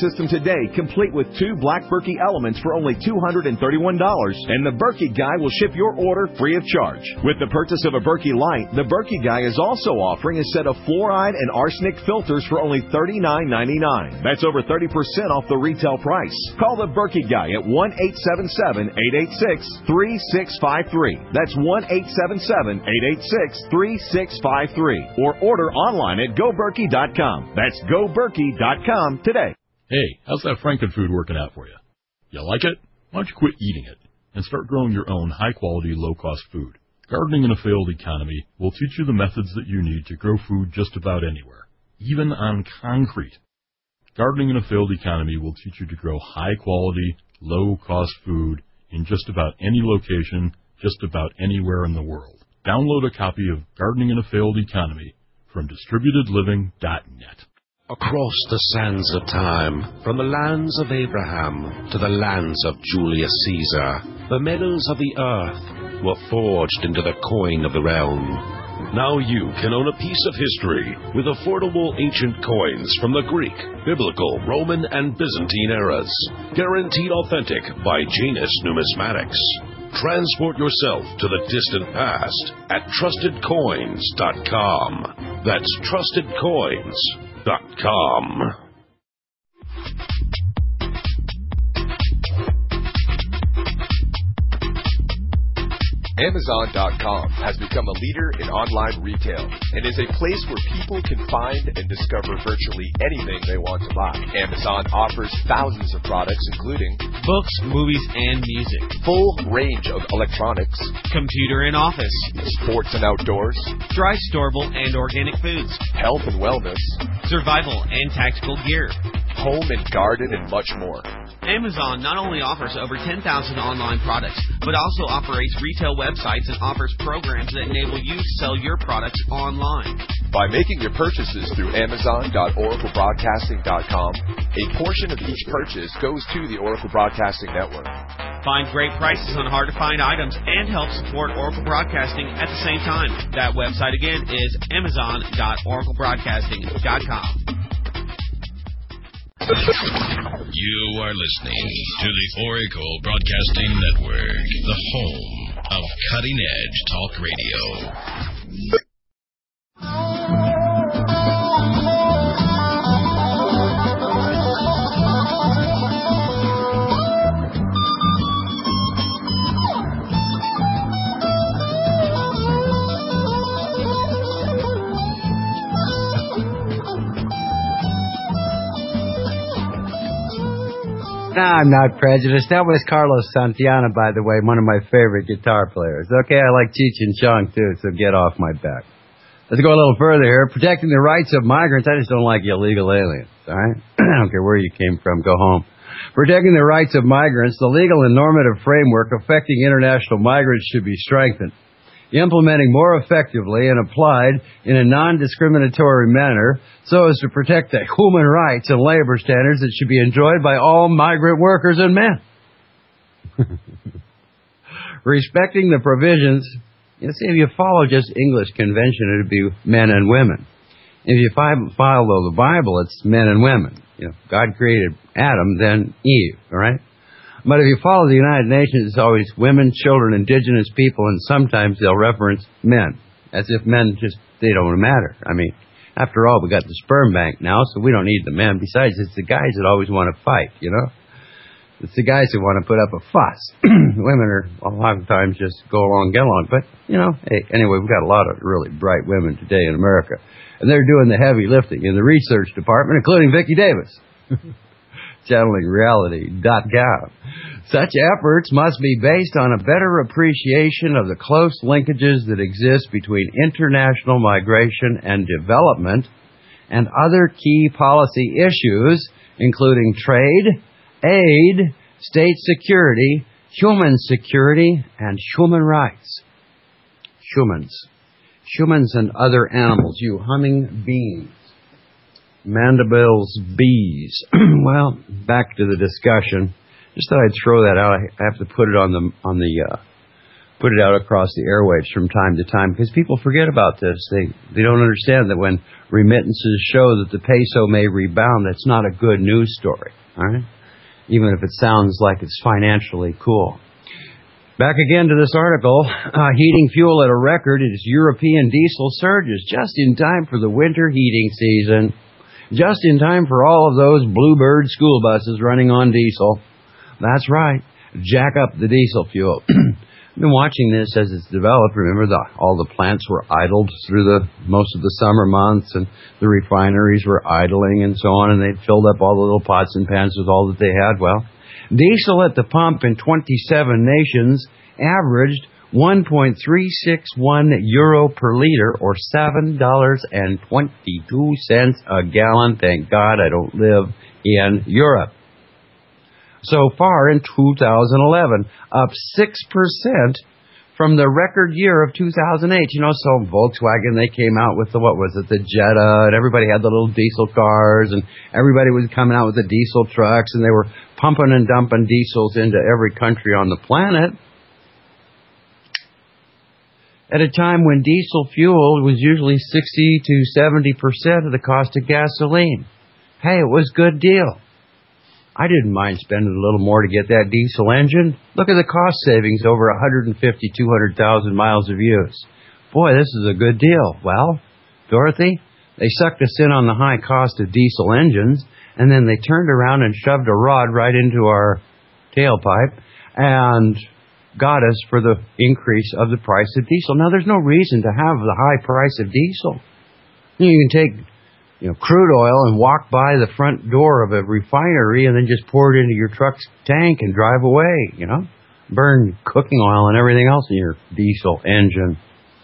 system today, complete with two Black Berkey elements for only two hundred thirty-one dollars, and the Berkey Guy will ship your order free of charge. With the purchase of a Berkey Light, the Berkey Guy is also offering a set of fluoride and arsenic filters for only thirty-nine ninety-nine. That's over thirty percent off the retail price. Call the Berkey Guy at one eight seven seven, eight eight six, three six five three. That's one eight seven seven, eight eight six, three six five three. Or order online at go berkey dot com. That's go berkey dot com today. Hey, how's that Frankenfood working out for you? You like it? Why don't you quit eating it and start growing your own high-quality, low-cost food? Gardening in a Failed Economy will teach you the methods that you need to grow food just about anywhere, even on concrete. Gardening in a Failed Economy will teach you to grow high-quality, low-cost food in just about any location, just about anywhere in the world. Download a copy of Gardening in a Failed Economy from distributed living dot net. Across the sands of time, from the lands of Abraham to the lands of Julius Caesar, the meadows of the earth were forged into the coin of the realm. Now you can own a piece of history with affordable ancient coins from the Greek, Biblical, Roman, and Byzantine eras. Guaranteed authentic by Janus Numismatics. Transport yourself to the distant past at trusted coins dot com. That's trusted coins dot com. Amazon dot com has become a leader in online retail and is a place where people can find and discover virtually anything they want to buy. Amazon offers thousands of products including books, movies, and music, full range of electronics, computer and office, sports and outdoors, dry, storable, and organic foods, health and wellness, survival and tactical gear, home and garden, and much more. Amazon not only offers over ten thousand online products, but also operates retail websites and offers programs that enable you to sell your products online. By making your purchases through Amazon dot Oracle Broadcasting dot com, a portion of each purchase goes to the Oracle Broadcasting Network. Find great prices on hard-to-find items and help support Oracle Broadcasting at the same time. That website again is Amazon dot Oracle Broadcasting dot com. You are listening to the Oracle Broadcasting Network, the home of cutting-edge talk radio. I'm not prejudiced. That was Carlos Santillana, by the way, one of my favorite guitar players. Okay, I like Cheech and Chong, too, so get off my back. Let's go a little further here. Protecting the rights of migrants. I just don't like illegal aliens, all right? I don't care where you came from. Go home. Protecting the rights of migrants. The legal and normative framework affecting international migrants should be strengthened. Implementing more effectively and applied in a non-discriminatory manner so as to protect the human rights and labor standards that should be enjoyed by all migrant workers and men. Respecting the provisions, you see, if you follow just English convention, it would be men and women. If you follow the Bible, it's men and women. You know, God created Adam, then Eve, all right? But if you follow the United Nations, it's always women, children, indigenous people, and sometimes they'll reference men, as if men just, they don't matter. I mean, after all, we got the sperm bank now, so we don't need the men. Besides, it's the guys that always want to fight, you know? It's the guys that want to put up a fuss. Women are a lot of times just go along, get along. But, you know, hey, anyway, we've got a lot of really bright women today in America. And they're doing the heavy lifting in the research department, including Vicki Davis. channeling reality dot com. Such efforts must be based on a better appreciation of the close linkages that exist between international migration and development and other key policy issues, including trade, aid, state security, human security, and human rights. Humans. Humans and other animals. You humming beings. Mandibles, bees. Well, back to the discussion. Just thought I'd throw that out. I have to put it on the on the uh, put it out across the airwaves from time to time because people forget about this. They they don't understand that when remittances show that the peso may rebound, that's not a good news story, all right? Even if it sounds like it's financially cool. Back again to this article. Uh, heating fuel at a record as European diesel surges just in time for the winter heating season. Just in time for all of those Bluebird school buses running on diesel. That's right. Jack up the diesel fuel. I've been watching this as it's developed. Remember, the, all the plants were idled through the most of the summer months, and the refineries were idling and so on, and they'd filled up all the little pots and pans with all that they had. Well, diesel at the pump in twenty-seven nations averaged one point three six one euro per liter, or seven dollars and twenty-two cents a gallon. Thank God I don't live in Europe. So far in two thousand eleven, up six percent from the record year of two thousand eight. You know, so Volkswagen, they came out with the, what was it, the Jetta, and everybody had the little diesel cars, and everybody was coming out with the diesel trucks, and they were pumping and dumping diesels into every country on the planet. At a time when diesel fuel was usually sixty to seventy percent of the cost of gasoline. Hey, it was a good deal. I didn't mind spending a little more to get that diesel engine. Look at the cost savings over one hundred fifty, two hundred thousand miles of use. Boy, this is a good deal. Well, Dorothy, they sucked us in on the high cost of diesel engines, and then they turned around and shoved a rod right into our tailpipe and got us for the increase of the price of diesel. Now, there's no reason to have the high price of diesel. You can take you know, crude oil and walk by the front door of a refinery and then just pour it into your truck's tank and drive away, you know. Burn cooking oil and everything else in your diesel engine.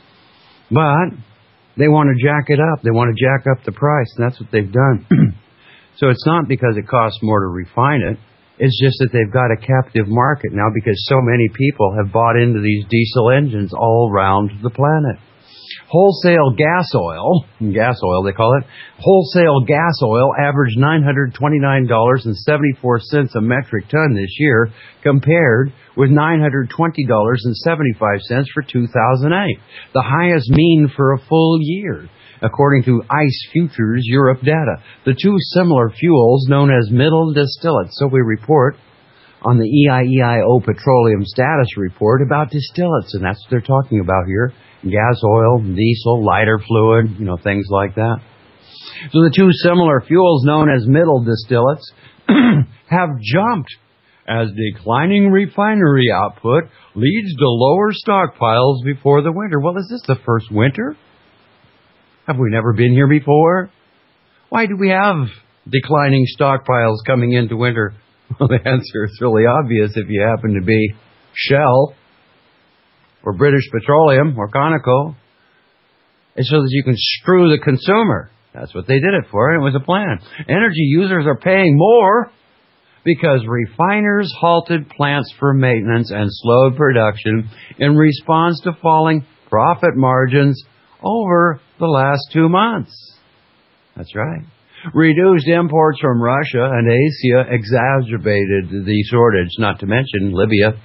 But they want to jack it up. They want to jack up the price, and that's what they've done. So it's not because it costs more to refine it. It's just that they've got a captive market now because so many people have bought into these diesel engines all around the planet. Wholesale gas oil, gas oil they call it, wholesale gas oil averaged nine hundred twenty-nine dollars and seventy-four cents a metric ton this year, compared with nine hundred twenty dollars and seventy-five cents for two thousand eight, the highest mean for a full year, according to ICE Futures Europe data. The two similar fuels, known as middle distillates, so we report on the E I E I O Petroleum Status Report about distillates, and that's what they're talking about here. Gas oil, diesel, lighter fluid, you know, things like that. So the two similar fuels known as middle distillates have jumped as declining refinery output leads to lower stockpiles before the winter. Well, is this the first winter? Have we never been here before? Why do we have declining stockpiles coming into winter? Well, the answer is really obvious if you happen to be Shell or British Petroleum or Conoco. It's so that you can screw the consumer. That's what they did it for, and it was a plan. Energy users are paying more because refiners halted plants for maintenance and slowed production in response to falling profit margins over the last two months. That's right. Reduced imports from Russia and Asia exacerbated the shortage, not to mention Libya.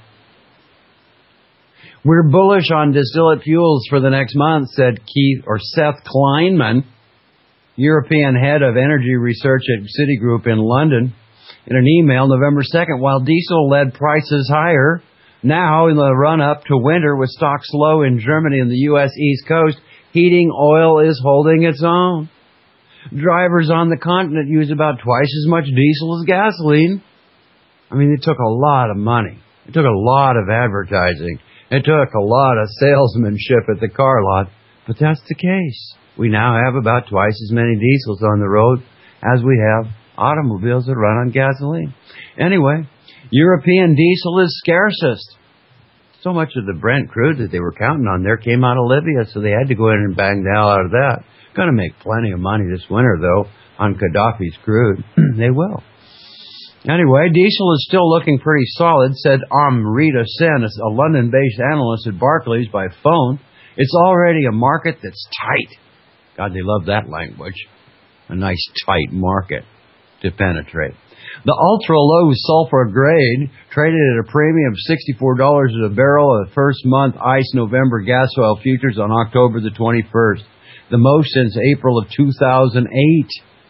We're bullish on distillate fuels for the next month, said Keith or Seth Kleinman, European head of energy research at Citigroup in London, in an email November second. While diesel led prices higher, now in the run-up to winter with stocks low in Germany and the U S East Coast, heating oil is holding its own. Drivers on the continent use about twice as much diesel as gasoline. I mean, it took a lot of money. It took a lot of advertising. It took a lot of salesmanship at the car lot. But that's the case. We now have about twice as many diesels on the road as we have automobiles that run on gasoline. Anyway, European diesel is scarcest. So much of the Brent crude that they were counting on there came out of Libya, so they had to go in and bang the hell out of that. Going to make plenty of money this winter, though, on Gaddafi's crude. They will. Anyway, diesel is still looking pretty solid, said Amrita Sen, a London-based analyst at Barclays, by phone. It's already a market that's tight. God, they love that language. A nice, tight market to penetrate. The ultra-low sulfur grade traded at a premium of sixty-four dollars a barrel of first month ICE November gas oil futures on October the twenty-first, the most since April of two thousand eight.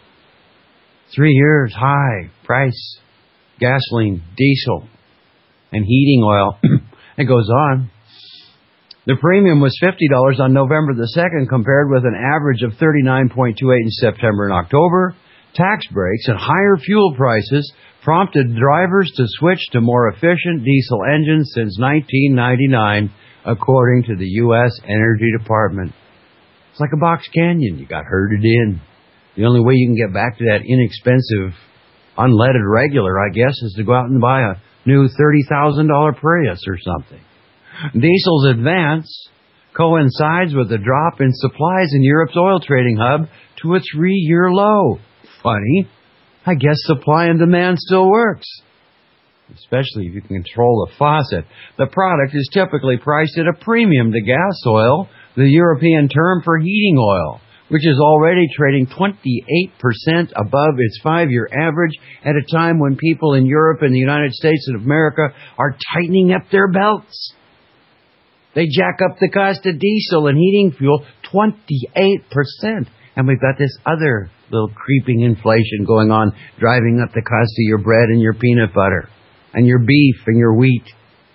Three years high price, gasoline, diesel, and heating oil. It goes on. The premium was fifty dollars on November the second, compared with an average of thirty-nine dollars and twenty-eight cents in September and October. Tax breaks and higher fuel prices prompted drivers to switch to more efficient diesel engines since nineteen ninety-nine, according to the U S Energy Department. It's like a box canyon. You got herded in. The only way you can get back to that inexpensive, unleaded regular, I guess, is to go out and buy a new thirty thousand dollars Prius or something. Diesel's advance coincides with a drop in supplies in Europe's oil trading hub to a three-year low. Funny. I guess supply and demand still works, especially if you can control the faucet. The product is typically priced at a premium to gas oil, the European term for heating oil, which is already trading twenty-eight percent above its five-year average at a time when people in Europe and the United States of America are tightening up their belts. They jack up the cost of diesel and heating fuel twenty-eight percent. And we've got this other little creeping inflation going on, driving up the cost of your bread and your peanut butter and your beef and your wheat.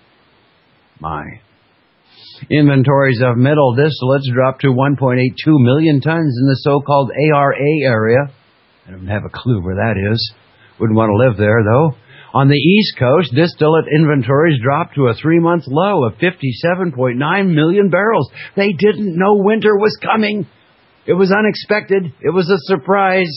My. Inventories of middle distillates dropped to one point eight two million tons in the so-called A R A area. I don't have a clue where that is. Wouldn't want to live there, though. On the East Coast, distillate inventories dropped to a three-month low of fifty-seven point nine million barrels. They didn't know winter was coming. It was unexpected. It was a surprise.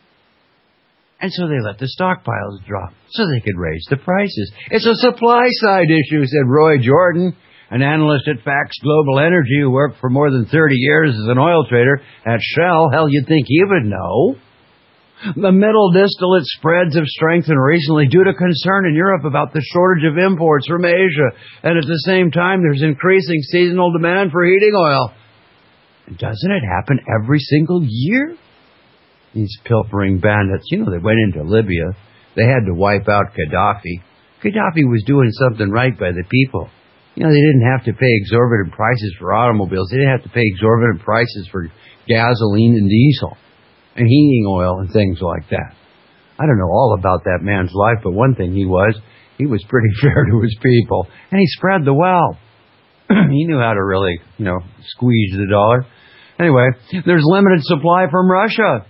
And so they let the stockpiles drop so they could raise the prices. It's a supply-side issue, said Roy Jordan, an analyst at Facts Global Energy who worked for more than thirty years as an oil trader at Shell. Hell, you'd think he would know. The middle distillate spreads have strengthened recently due to concern in Europe about the shortage of imports from Asia. And at the same time, there's increasing seasonal demand for heating oil. And doesn't it happen every single year? These pilfering bandits, you know, they went into Libya. They had to wipe out Gaddafi. Gaddafi was doing something right by the people. You know, they didn't have to pay exorbitant prices for automobiles. They didn't have to pay exorbitant prices for gasoline and diesel and heating oil and things like that. I don't know all about that man's life, but one thing he was, he was pretty fair to his people. And he spread the wealth. He knew how to really, you know, squeeze the dollar. Anyway, there's limited supply from Russia.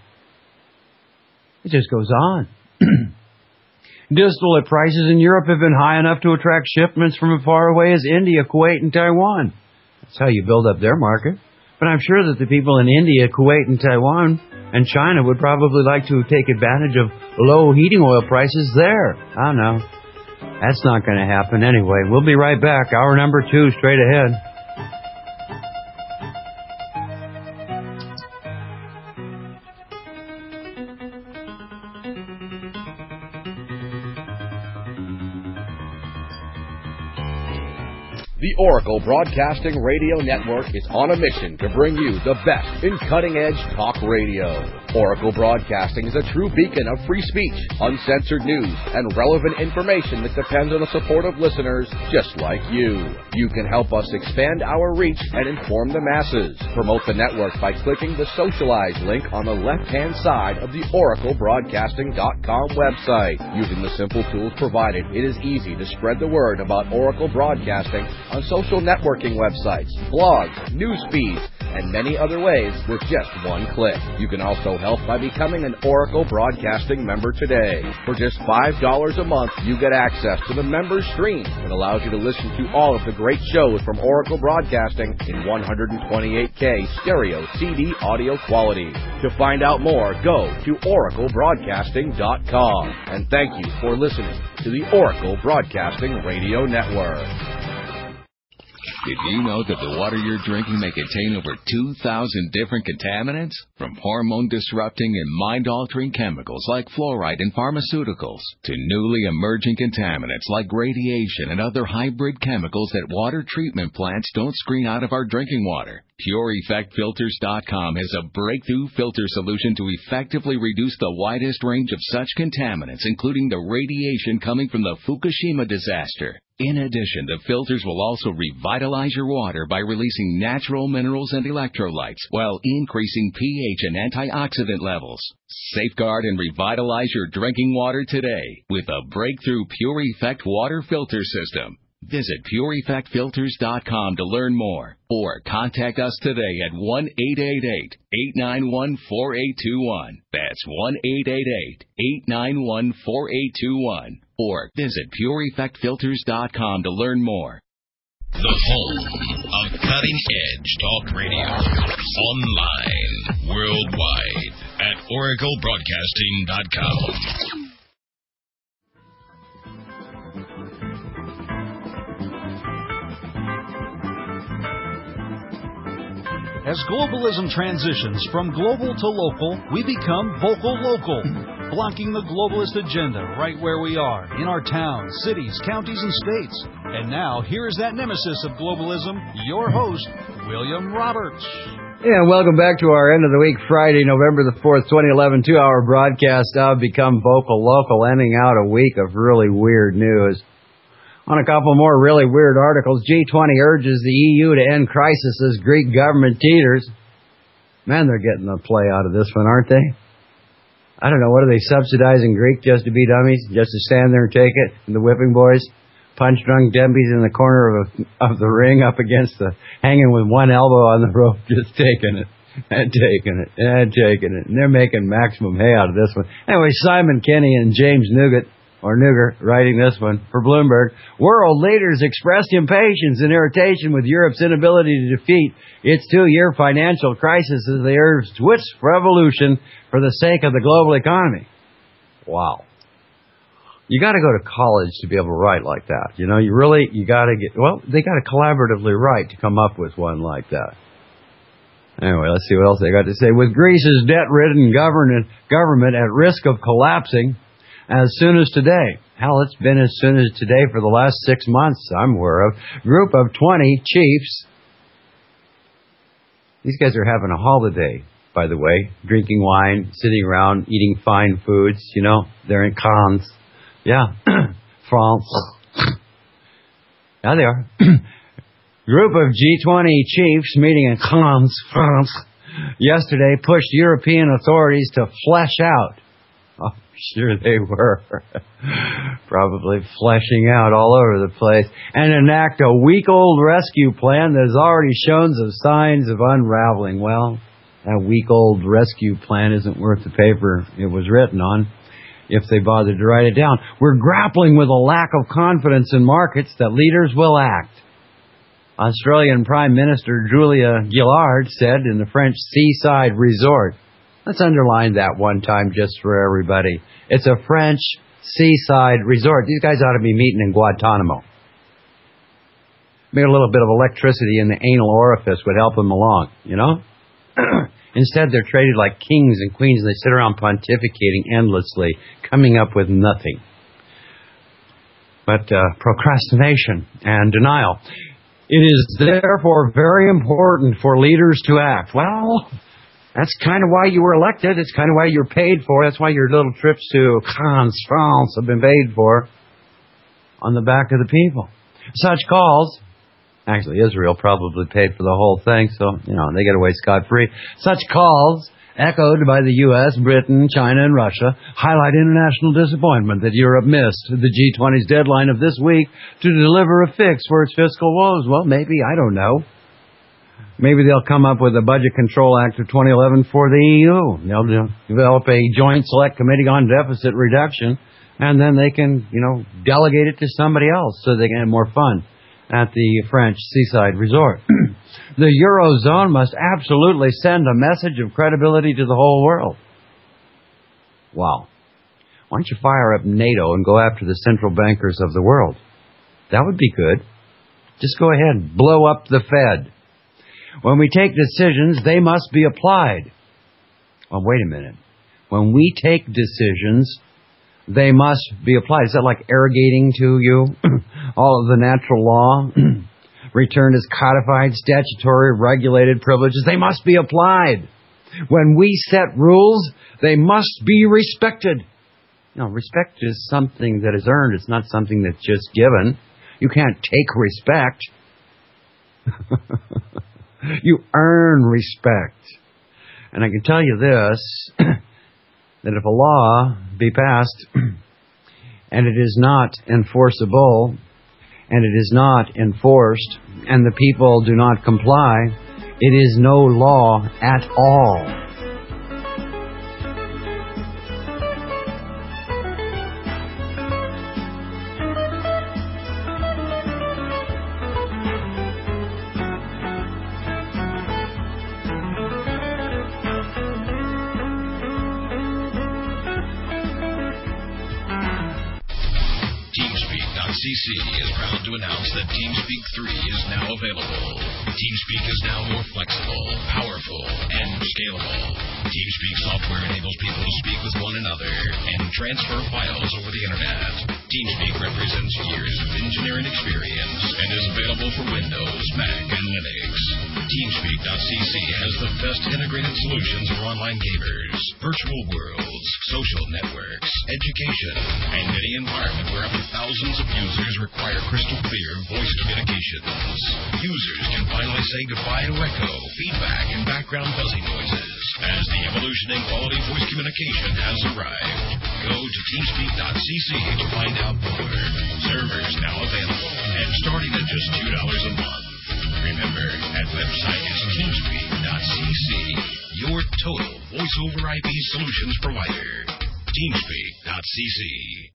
It just goes on. Distillate prices in Europe have been high enough to attract shipments from as far away as India, Kuwait, and Taiwan. That's how you build up their market. But I'm sure that the people in India, Kuwait, and Taiwan, and China would probably like to take advantage of low heating oil prices there. I don't know. That's not going to happen anyway. We'll be right back. Hour number two, straight ahead. The Oracle Broadcasting Radio Network is on a mission to bring you the best in cutting-edge talk radio. Oracle Broadcasting is a true beacon of free speech, uncensored news, and relevant information that depends on the support of listeners just like you. You can help us expand our reach and inform the masses. Promote the network by clicking the Socialize link on the left-hand side of the oracle broadcasting dot com website. Using the simple tools provided, it is easy to spread the word about Oracle Broadcasting on social networking websites, blogs, news feeds, and many other ways with just one click. You can also help by becoming an Oracle Broadcasting member today. For just five dollars a month, you get access to the member stream that allows you to listen to all of the great shows from Oracle Broadcasting in one twenty-eight K stereo C D audio quality. To find out more, go to oracle broadcasting dot com. And thank you for listening to the Oracle Broadcasting Radio Network. Did you know that the water you're drinking may contain over two thousand different contaminants? From hormone-disrupting and mind-altering chemicals like fluoride in pharmaceuticals to newly emerging contaminants like radiation and other hybrid chemicals that water treatment plants don't screen out of our drinking water. Pure Effect Filters dot com has a breakthrough filter solution to effectively reduce the widest range of such contaminants, including the radiation coming from the Fukushima disaster. In addition, the filters will also revitalize your water by releasing natural minerals and electrolytes while increasing pH and antioxidant levels. Safeguard and revitalize your drinking water today with a breakthrough Pure Effect water filter system. Visit Pure Effect Filters dot com to learn more or contact us today at one eight eight eight, eight nine one, four eight two one. That's one eight eight eight, eight nine one, four eight two one. Or visit Pure Effect Filters dot com to learn more. The home of cutting-edge talk radio. Online, worldwide, at Oracle Broadcasting dot com. As globalism transitions from global to local, we become vocal local, blocking the globalist agenda right where we are, in our towns, cities, counties, and states. And now, here's that nemesis of globalism, your host, William Roberts. Yeah, welcome back to our end of the week, Friday, November the fourth, twenty eleven, two-hour broadcast of Become Vocal Local, ending out a week of really weird news. On a couple more really weird articles, G twenty urges the E U to end crisis as Greek government teeters. Man, they're getting a play out of this one, aren't they? I don't know, what are they subsidizing Greek just to be dummies? Just to stand there and take it? And the whipping boys? Punch drunk Dembies in the corner of, a, of the ring up against the, hanging with one elbow on the rope, just taking it, and taking it, and taking it. And they're making maximum hay out of this one. Anyway, Simon Kinney and James Nugent, or Nuger, writing this one for Bloomberg. World leaders expressed impatience and irritation with Europe's inability to defeat its two-year financial crisis as they urged swift revolution for the sake of the global economy. Wow. You got to go to college to be able to write like that. You know, you really, you got to get, well, they got to collaboratively write to come up with one like that. Anyway, let's see what else they got to say. With Greece's debt-ridden government, government at risk of collapsing, as soon as today. Hell, it's been as soon as today for the last six months I'm aware of. Group of twenty chiefs. These guys are having a holiday, by the way. Drinking wine, sitting around, eating fine foods. You know, they're in Cannes. Yeah. France. Yeah, they are. Group of G twenty chiefs meeting in Cannes, France, yesterday pushed European authorities to flesh out. Oh, sure they were. Probably fleshing out all over the place. And enact a week-old rescue plan that has already shown some signs of unraveling. Well, that week-old rescue plan isn't worth the paper it was written on, if they bothered to write it down. We're grappling with a lack of confidence in markets that leaders will act. Australian Prime Minister Julia Gillard said in the French seaside resort. Let's underline that one time just for everybody. It's a French seaside resort. These guys ought to be meeting in Guantanamo. Maybe a little bit of electricity in the anal orifice would help them along, you know? Instead, they're treated like kings and queens, and they sit around pontificating endlessly, coming up with nothing but uh, procrastination and denial. It is therefore very important for leaders to act. Well, that's kind of why you were elected. It's kind of why you're paid for. That's why your little trips to Cannes, France have been paid for on the back of the people. Such calls, actually Israel probably paid for the whole thing, so, you know, they get away scot-free. Such calls, echoed by the U S, Britain, China, and Russia, highlight international disappointment that Europe missed the G twenty's deadline of this week to deliver a fix for its fiscal woes. Well, maybe, I don't know. Maybe they'll come up with a Budget Control Act of twenty eleven for the E U. They'll develop a joint select committee on deficit reduction, and then they can, you know, delegate it to somebody else so they can have more fun at the French seaside resort. The Eurozone must absolutely send a message of credibility to the whole world. Wow. Why don't you fire up NATO and go after the central bankers of the world? That would be good. Just go ahead and blow up the Fed. When we take decisions, they must be applied. Oh, wait a minute. When we take decisions, they must be applied. Is that like irrigating to you? All of the natural law returned as codified, statutory, regulated privileges. They must be applied. When we set rules, they must be respected. No, respect is something that is earned. It's not something that's just given. You can't take respect. You earn respect. And I can tell you this, that if a law be passed and it is not enforceable and it is not enforced and the people do not comply, it is no law at all. C C is proud to announce that TeamSpeak three is now available. TeamSpeak is now more flexible, powerful, and scalable. TeamSpeak software enables people to speak with one another and transfer files over the Internet. TeamSpeak represents years of engineering experience and is available for Windows, Mac, and Linux. TeamSpeak dot C C has the best integrated solutions for online gamers, virtual worlds, social networks, education, and any environment where up to thousands of users require crystal clear voice communications. Users can finally say goodbye to echo, feedback, and background buzzing noises as the evolution in quality voice communication has arrived. Go to TeamSpeak dot C C to find out more. Servers now available and starting at just two dollars a month. Remember, that website is TeamSpeak dot C C, your total voice over I P solutions provider. TeamSpeak dot C C.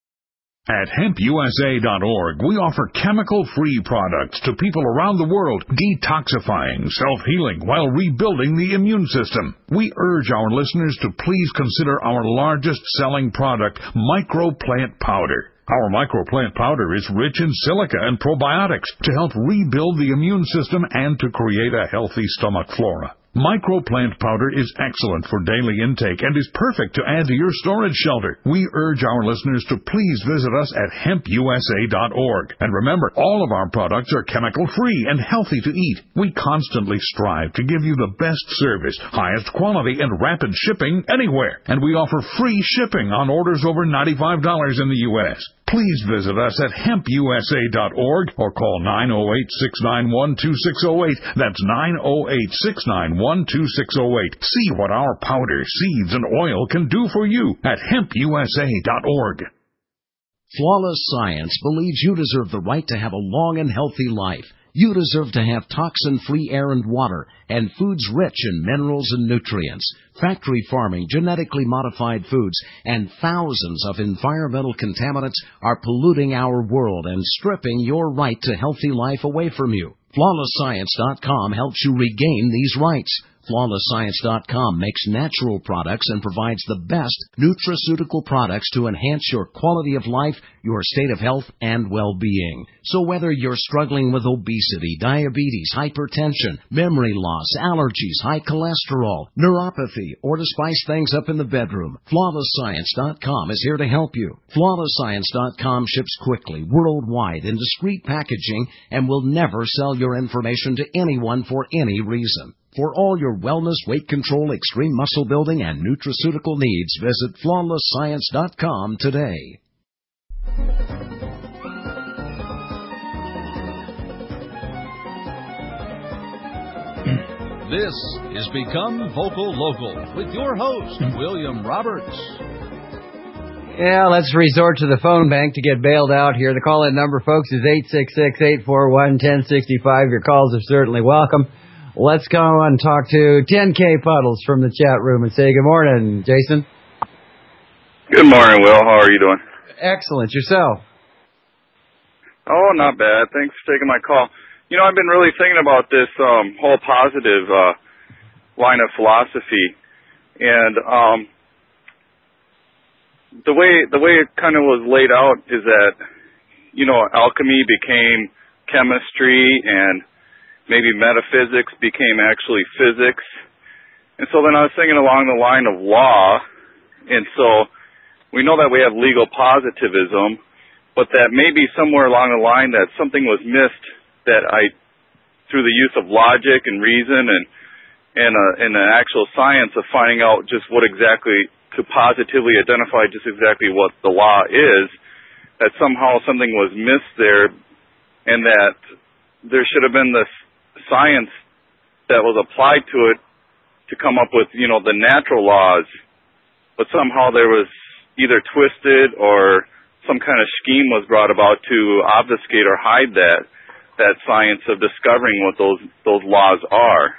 At hemp U S A dot org, we offer chemical-free products to people around the world, detoxifying, self-healing, while rebuilding the immune system. We urge our listeners to please consider our largest-selling product, MicroPlant Powder. Our MicroPlant Powder is rich in silica and probiotics to help rebuild the immune system and to create a healthy stomach flora. MicroPlant Powder is excellent for daily intake and is perfect to add to your storage shelter. We urge our listeners to please visit us at hemp U S A dot org. And remember, all of our products are chemical-free and healthy to eat. We constantly strive to give you the best service, highest quality, and rapid shipping anywhere. And we offer free shipping on orders over ninety-five dollars in the U S Please visit us at hemp U S A dot org or call nine oh eight, six nine one, two six oh eight. That's nine oh eight, six nine one, two six oh eight. See what our powder, seeds, and oil can do for you at hemp U S A dot org. Flawless Science believes you deserve the right to have a long and healthy life. You deserve to have toxin-free air and water and foods rich in minerals and nutrients. Factory farming, genetically modified foods, and thousands of environmental contaminants are polluting our world and stripping your right to healthy life away from you. Flawless Science dot com helps you regain these rights. Flawless Science dot com makes natural products and provides the best nutraceutical products to enhance your quality of life, your state of health, and well-being. So whether you're struggling with obesity, diabetes, hypertension, memory loss, allergies, high cholesterol, neuropathy, or to spice things up in the bedroom, Flawless Science dot com is here to help you. Flawless Science dot com ships quickly, worldwide, in discreet packaging, and will never sell your information to anyone for any reason. For all your wellness, weight control, extreme muscle building, and nutraceutical needs, visit Flawless Science dot com today. This is Become Vocal Local with your host, William Roberts. Yeah, let's resort to the phone bank to get bailed out here. The call-in number, folks, is eight six six, eight four one, one zero six five. Your calls are certainly welcome. Let's go and talk to ten K Puddles from the chat room and say good morning, Jason. Good morning, Will. How are you doing? Excellent. Yourself? Oh, not bad. Thanks for taking my call. You know, I've been really thinking about this um, whole positive uh, line of philosophy, and um, the way the way it kind of was laid out is that, you know, alchemy became chemistry and maybe metaphysics became actually physics. And so then I was thinking along the line of law, and so we know that we have legal positivism, but that maybe somewhere along the line that something was missed that I, through the use of logic and reason and and, uh, and the actual science of finding out just what exactly, to positively identify just exactly what the law is, that somehow something was missed there, and that there should have been this science that was applied to it to come up with, you know, the natural laws, but somehow there was either twisted or some kind of scheme was brought about to obfuscate or hide that that science of discovering what those those laws are.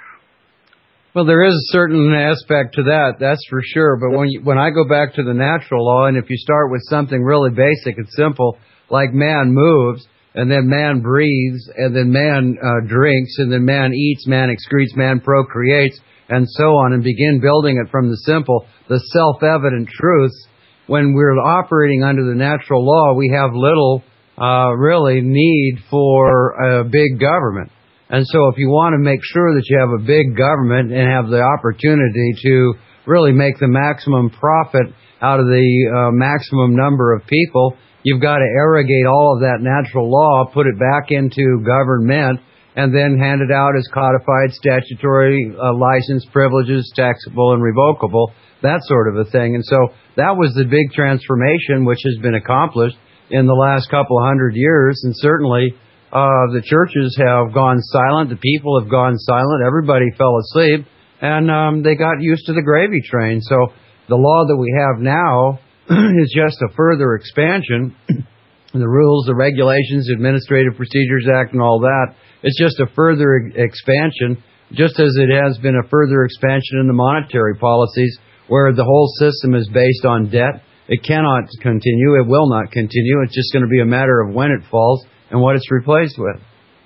Well, there is a certain aspect to that, that's for sure. But when you, when I go back to the natural law, and if you start with something really basic and simple, like man moves, and then man breathes, and then man uh, drinks, and then man eats, man excretes, man procreates, and so on, and begin building it from the simple, the self-evident truths, when we're operating under the natural law, we have little uh, really need for a big government. And so if you want to make sure that you have a big government and have the opportunity to really make the maximum profit out of the uh, maximum number of people, you've got to arrogate all of that natural law, put it back into government, and then hand it out as codified statutory uh, license privileges, taxable and revocable, that sort of a thing. And so that was the big transformation which has been accomplished in the last couple of hundred years, and certainly Uh, the churches have gone silent, the people have gone silent, everybody fell asleep, and um, they got used to the gravy train. So the law that we have now is just a further expansion. The rules, the regulations, Administrative Procedures Act and all that, it's just a further expansion, just as it has been a further expansion in the monetary policies, where the whole system is based on debt. It cannot continue, it will not continue, it's just going to be a matter of when it falls and what it's replaced with.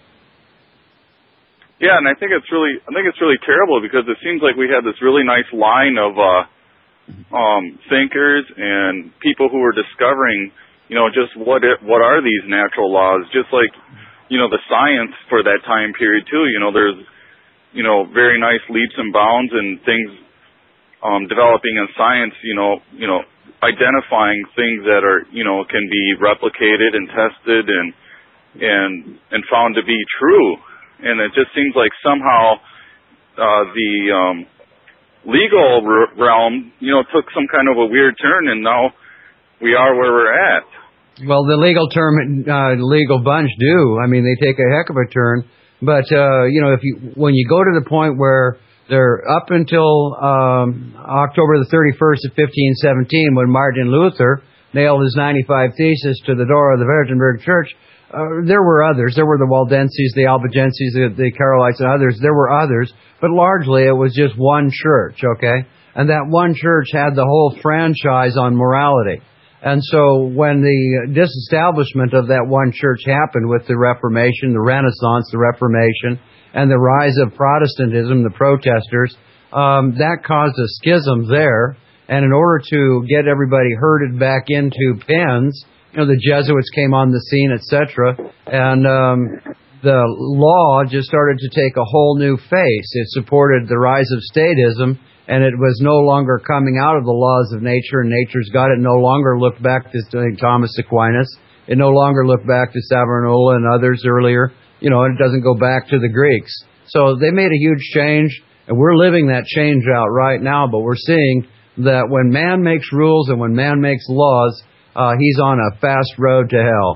Yeah, and I think it's really, I think it's really terrible, because it seems like we had this really nice line of uh, um, thinkers and people who were discovering, you know, just what it, what are these natural laws? Just like, you know, the science for that time period too. You know, there's, you know, very nice leaps and bounds and things um, developing in science. You know, you know, identifying things that are, you know, can be replicated and tested and. and and found to be true. And it just seems like somehow uh, the um, legal r- realm, you know, took some kind of a weird turn, and now we are where we're at. Well, the legal term, uh, legal bunch do. I mean, they take a heck of a turn. But, uh, you know, if you when you go to the point where they're up until um, October the thirty-first of fifteen seventeen, when Martin Luther nailed his ninety-five Theses to the door of the Wittenberg Church, Uh, there were others. There were the Waldenses, the Albigenses, the, the Carolites, and others. There were others, but largely it was just one church, okay? And that one church had the whole franchise on morality. And so when the disestablishment of that one church happened with the Reformation, the Renaissance, the Reformation, and the rise of Protestantism, the protesters, um, that caused a schism there. And in order to get everybody herded back into pens, you know, the Jesuits came on the scene, et cetera, and um, the law just started to take a whole new face. It supported the rise of statism, and it was no longer coming out of the laws of nature, and nature's God. It no longer looked back to Thomas Aquinas. It no longer looked back to Savonarola and others earlier. You know, and it doesn't go back to the Greeks. So they made a huge change, and we're living that change out right now, but we're seeing that when man makes rules and when man makes laws, Uh, he's on a fast road to hell.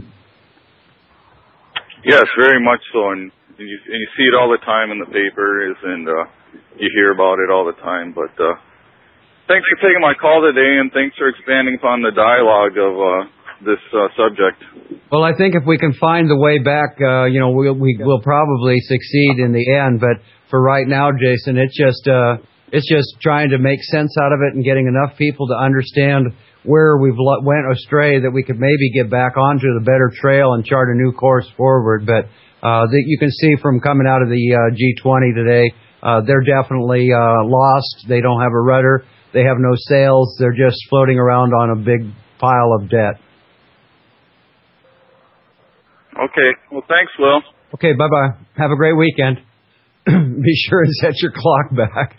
Yes, very much so, and you, and you see it all the time in the papers, and uh, you hear about it all the time. But uh, thanks for taking my call today, and thanks for expanding upon the dialogue of uh, this uh, subject. Well, I think if we can find the way back, uh, you know, we'll, we will probably succeed in the end. But for right now, Jason, it's just uh, it's just trying to make sense out of it and getting enough people to understand where we've went astray, that we could maybe get back onto the better trail and chart a new course forward. But uh, that you can see from coming out of the uh, G twenty today, uh, they're definitely uh, lost. They don't have a rudder. They have no sails. They're just floating around on a big pile of debt. Okay. Well, thanks, Will. Okay, bye-bye. Have a great weekend. Be sure and set your clock back.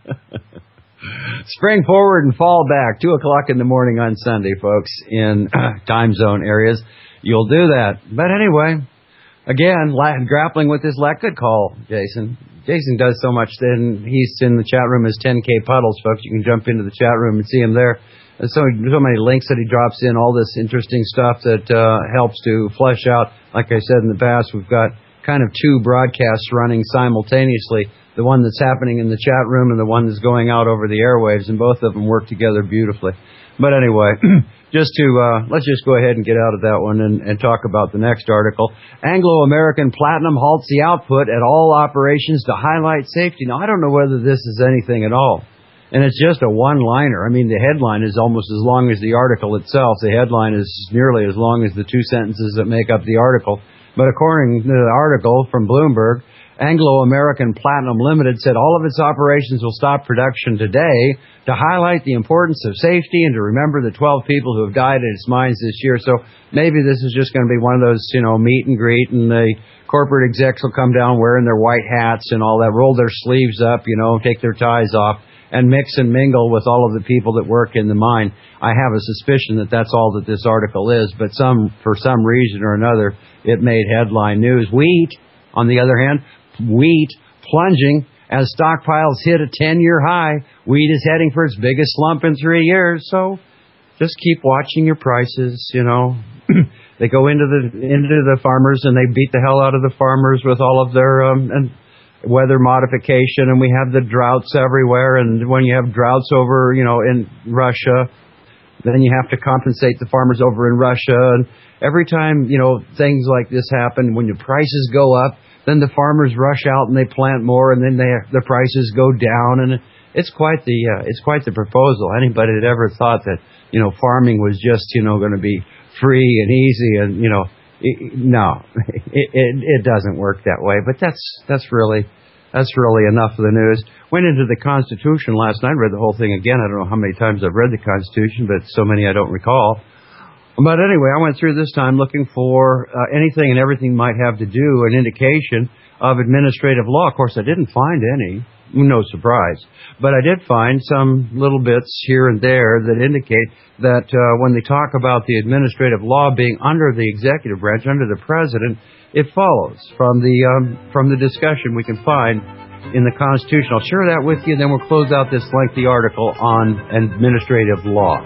Spring forward and fall back. two o'clock in the morning on Sunday, folks, in time zone areas. You'll do that. But anyway, again, grappling with this, good call, Jason. Jason does so much. Then he's in the chat room as ten K Puddles, folks. You can jump into the chat room and see him there. There's so, so many links that he drops in, all this interesting stuff that uh, helps to flesh out. Like I said in the past, we've got kind of two broadcasts running simultaneously, the one that's happening in the chat room and the one that's going out over the airwaves, and both of them work together beautifully. But anyway, just to, uh, let's just go ahead and get out of that one and, and talk about the next article. Anglo-American Platinum halts the output at all operations to highlight safety. Now, I don't know whether this is anything at all. And it's just a one-liner. I mean, the headline is almost as long as the article itself. The headline is nearly as long as the two sentences that make up the article. But according to the article from Bloomberg, Anglo-American Platinum Limited said all of its operations will stop production today to highlight the importance of safety and to remember the twelve people who have died at its mines this year. So maybe this is just going to be one of those, you know, meet and greet, and the corporate execs will come down wearing their white hats and all that, roll their sleeves up, you know, take their ties off, and mix and mingle with all of the people that work in the mine. I have a suspicion that that's all that this article is, but some for some reason or another, it made headline news. Wheat, on the other hand, wheat plunging as stockpiles hit a ten-year high. Wheat is heading for its biggest slump in three years. So just keep watching your prices, you know. They go into the into the farmers and they beat the hell out of the farmers with all of their um, and weather modification, and we have the droughts everywhere. And when you have droughts over, you know, in Russia, then you have to compensate the farmers over in Russia. And every time, you know, things like this happen, when the prices go up, then the farmers rush out and they plant more, and then they, the prices go down. And it's quite the uh, it's quite the proposal. Anybody that ever thought that, you know, farming was just, you know, going to be free and easy and, you know, it, no, it, it it doesn't work that way. But that's that's really that's really enough of the news. Went into the Constitution last night. Read the whole thing again. I don't know how many times I've read the Constitution, but so many I don't recall. But anyway, I went through this time looking for uh, anything and everything might have to do, an indication of administrative law. Of course, I didn't find any. No surprise. But I did find some little bits here and there that indicate that uh, when they talk about the administrative law being under the executive branch, under the president, it follows from the um, from the discussion we can find in the Constitution. I'll share that with you, and then we'll close out this lengthy article on administrative law.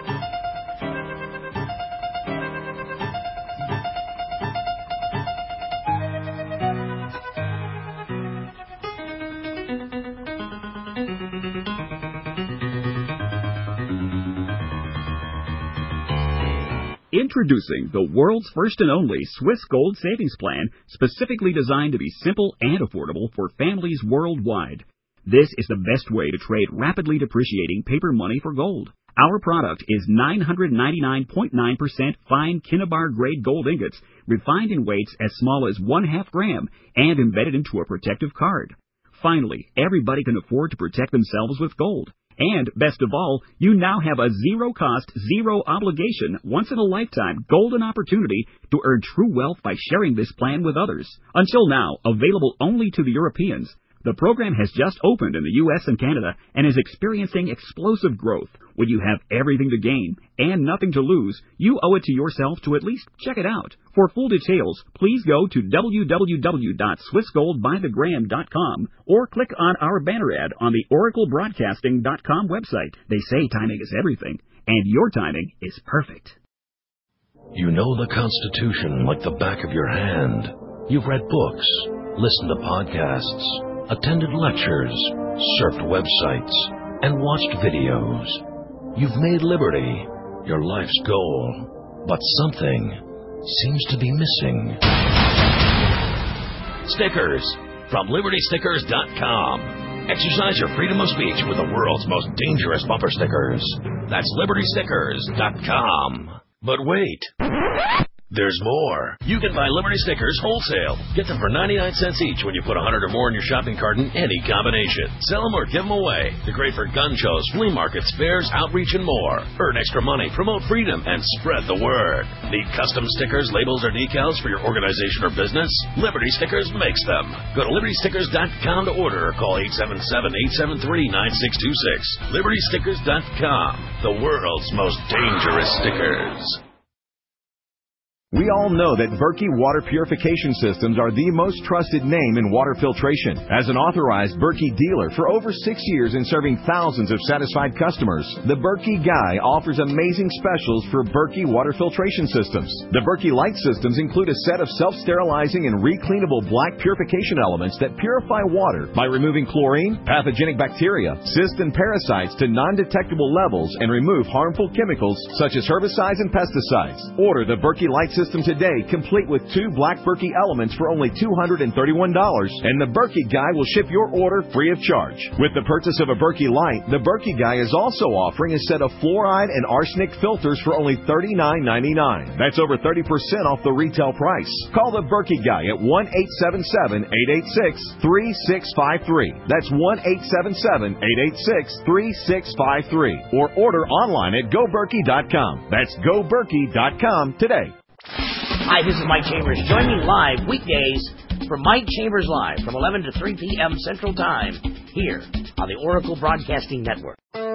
Introducing the world's first and only Swiss Gold Savings Plan, specifically designed to be simple and affordable for families worldwide. This is the best way to trade rapidly depreciating paper money for gold. Our product is nine hundred ninety-nine point nine percent fine Kinnabar grade gold ingots, refined in weights as small as one half gram and embedded into a protective card. Finally, everybody can afford to protect themselves with gold. And, best of all, you now have a zero-cost, zero-obligation, once-in-a-lifetime golden opportunity to earn true wealth by sharing this plan with others. Until now, available only to the Europeans, the program has just opened in the U S and Canada and is experiencing explosive growth. When you have everything to gain and nothing to lose, you owe it to yourself to at least check it out. For full details, please go to w w w dot swiss gold by the gram dot com or click on our banner ad on the oracle broadcasting dot com website. They say timing is everything, and your timing is perfect. You know the Constitution like the back of your hand. You've read books, listened to podcasts, attended lectures, surfed websites, and watched videos. You've made liberty your life's goal, but something seems to be missing. Stickers from liberty stickers dot com. Exercise your freedom of speech with the world's most dangerous bumper stickers. That's liberty stickers dot com. But wait, There's more. You can buy Liberty stickers wholesale. Get them for ninety-nine cents each when you put one hundred or more in your shopping cart in any combination. Sell them or give them away. They're great for gun shows, flea markets, fairs, outreach, and more. Earn extra money, promote freedom, and spread the word. Need custom stickers, labels, or decals for your organization or business? Liberty Stickers makes them. Go to liberty stickers dot com to order or call eight seven seven, eight seven three, nine six two six. liberty stickers dot com. The world's most dangerous stickers. We all know that Berkey Water Purification Systems are the most trusted name in water filtration. As an authorized Berkey dealer for over six years and serving thousands of satisfied customers, the Berkey Guy offers amazing specials for Berkey Water Filtration Systems. The Berkey Light Systems include a set of self-sterilizing and recleanable black purification elements that purify water by removing chlorine, pathogenic bacteria, cysts, and parasites to non-detectable levels and remove harmful chemicals such as herbicides and pesticides. Order the Berkey Light System today, complete with two black Berkey elements for only two hundred thirty-one dollars, and the Berkey Guy will ship your order free of charge. With the purchase of a Berkey Light, the Berkey Guy is also offering a set of fluoride and arsenic filters for only thirty-nine ninety-nine. That's over thirty percent off the retail price. Call the Berkey Guy at one eight seven seven, eight eight six, three six five three. That's one eight seven seven, eight eight six, three six five three. Or order online at go berkey dot com. That's go berkey dot com today. Hi, this is Mike Chambers. Join me live weekdays for Mike Chambers Live from eleven to three p.m. Central Time here on the Oracle Broadcasting Network.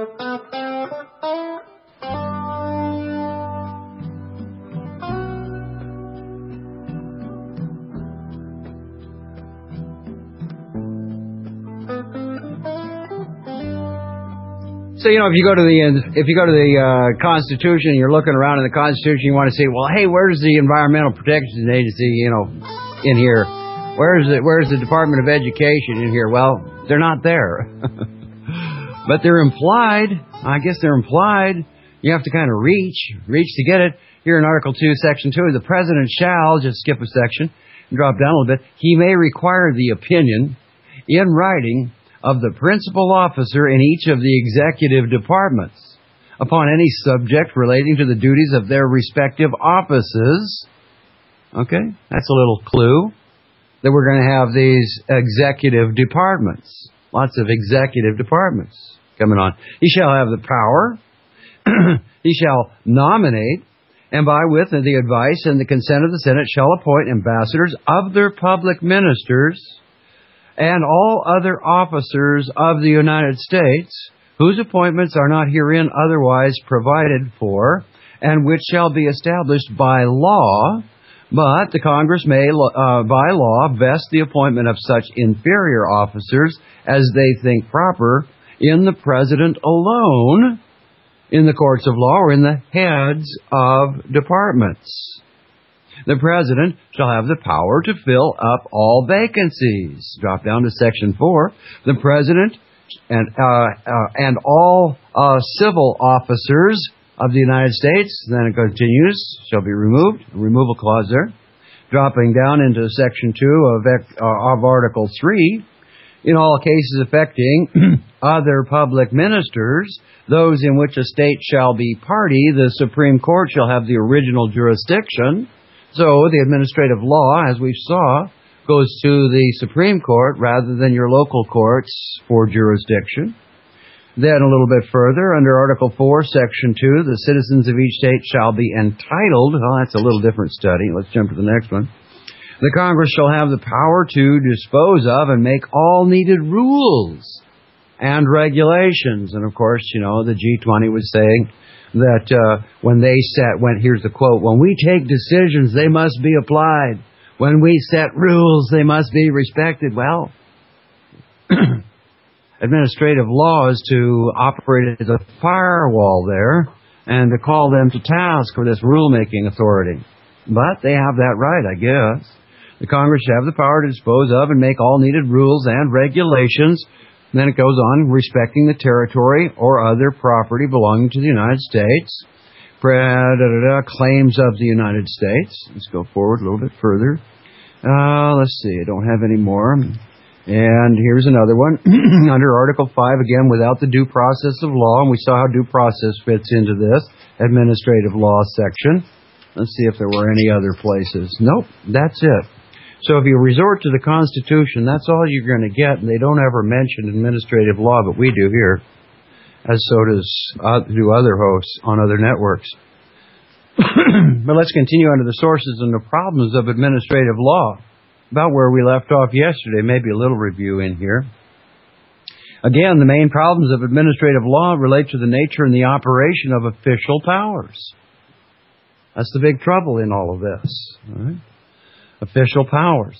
So, you know, if you go to the if you go to the uh, Constitution, you're looking around in the Constitution, you want to say, well, hey, where's the Environmental Protection Agency, you know, in here? Where's the, where's the Department of Education in here? Well, they're not there. But they're implied. I guess they're implied. You have to kind of reach, reach to get it. Here in Article two, Section two, the President shall, just skip a section and drop down a little bit, he may require the opinion in writing of the principal officer in each of the executive departments upon any subject relating to the duties of their respective offices. Okay, that's a little clue that we're going to have these executive departments. Lots of executive departments coming on. He shall have the power. He shall nominate, and by with the advice and the consent of the Senate shall appoint ambassadors of their public ministers and all other officers of the United States, whose appointments are not herein otherwise provided for, and which shall be established by law, but the Congress may, uh, by law, vest the appointment of such inferior officers as they think proper in the President alone, in the courts of law, or in the heads of departments. The President shall have the power to fill up all vacancies. Drop down to Section four. The President and uh, uh, and all uh, civil officers of the United States, then it continues, shall be removed. A removal clause there. Dropping down into Section two of, uh, of Article three. In all cases affecting other public ministers, those in which a state shall be party, the Supreme Court shall have the original jurisdiction. So the administrative law, as we saw, goes to the Supreme Court rather than your local courts for jurisdiction. Then a little bit further, under Article four, Section two, the citizens of each state shall be entitled. Well, that's a little different study. Let's jump to the next one. The Congress shall have the power to dispose of and make all needed rules and regulations. And of course, you know, the G twenty was saying that uh, when they set, when here's the quote, when we take decisions, they must be applied. When we set rules, they must be respected. Well, administrative law is to operate as a firewall there and to call them to task for this rulemaking authority. But they have that right, I guess. The Congress should have the power to dispose of and make all needed rules and regulations. And then it goes on, respecting the territory or other property belonging to the United States. Claims of the United States. Let's go forward a little bit further. Uh, let's see, I don't have any more. And here's another one. Under Article five, again, without the due process of law, and we saw how due process fits into this administrative law section. Let's see if there were any other places. Nope, that's it. So if you resort to the Constitution, that's all you're going to get, and they don't ever mention administrative law, but we do here, as so does uh, do other hosts on other networks. But let's continue under the sources and the problems of administrative law, about where we left off yesterday, maybe a little review in here. Again, the main problems of administrative law relate to the nature and the operation of official powers. That's the big trouble in all of this. All right? Official powers.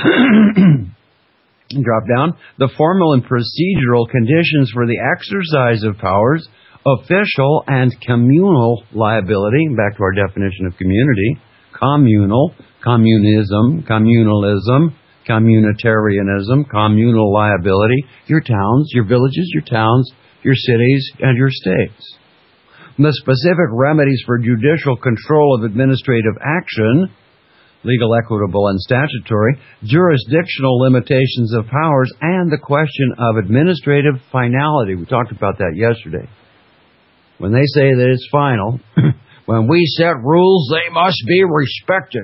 Drop down. The formal and procedural conditions for the exercise of powers, official and communal liability. Back to our definition of community. Communal, communism, communalism, communitarianism, communal liability. Your towns, your villages, your towns, your cities, and your states. The specific remedies for judicial control of administrative action, legal, equitable, and statutory, jurisdictional limitations of powers, and the question of administrative finality. We talked about that yesterday. When they say that it's final, when we set rules, they must be respected.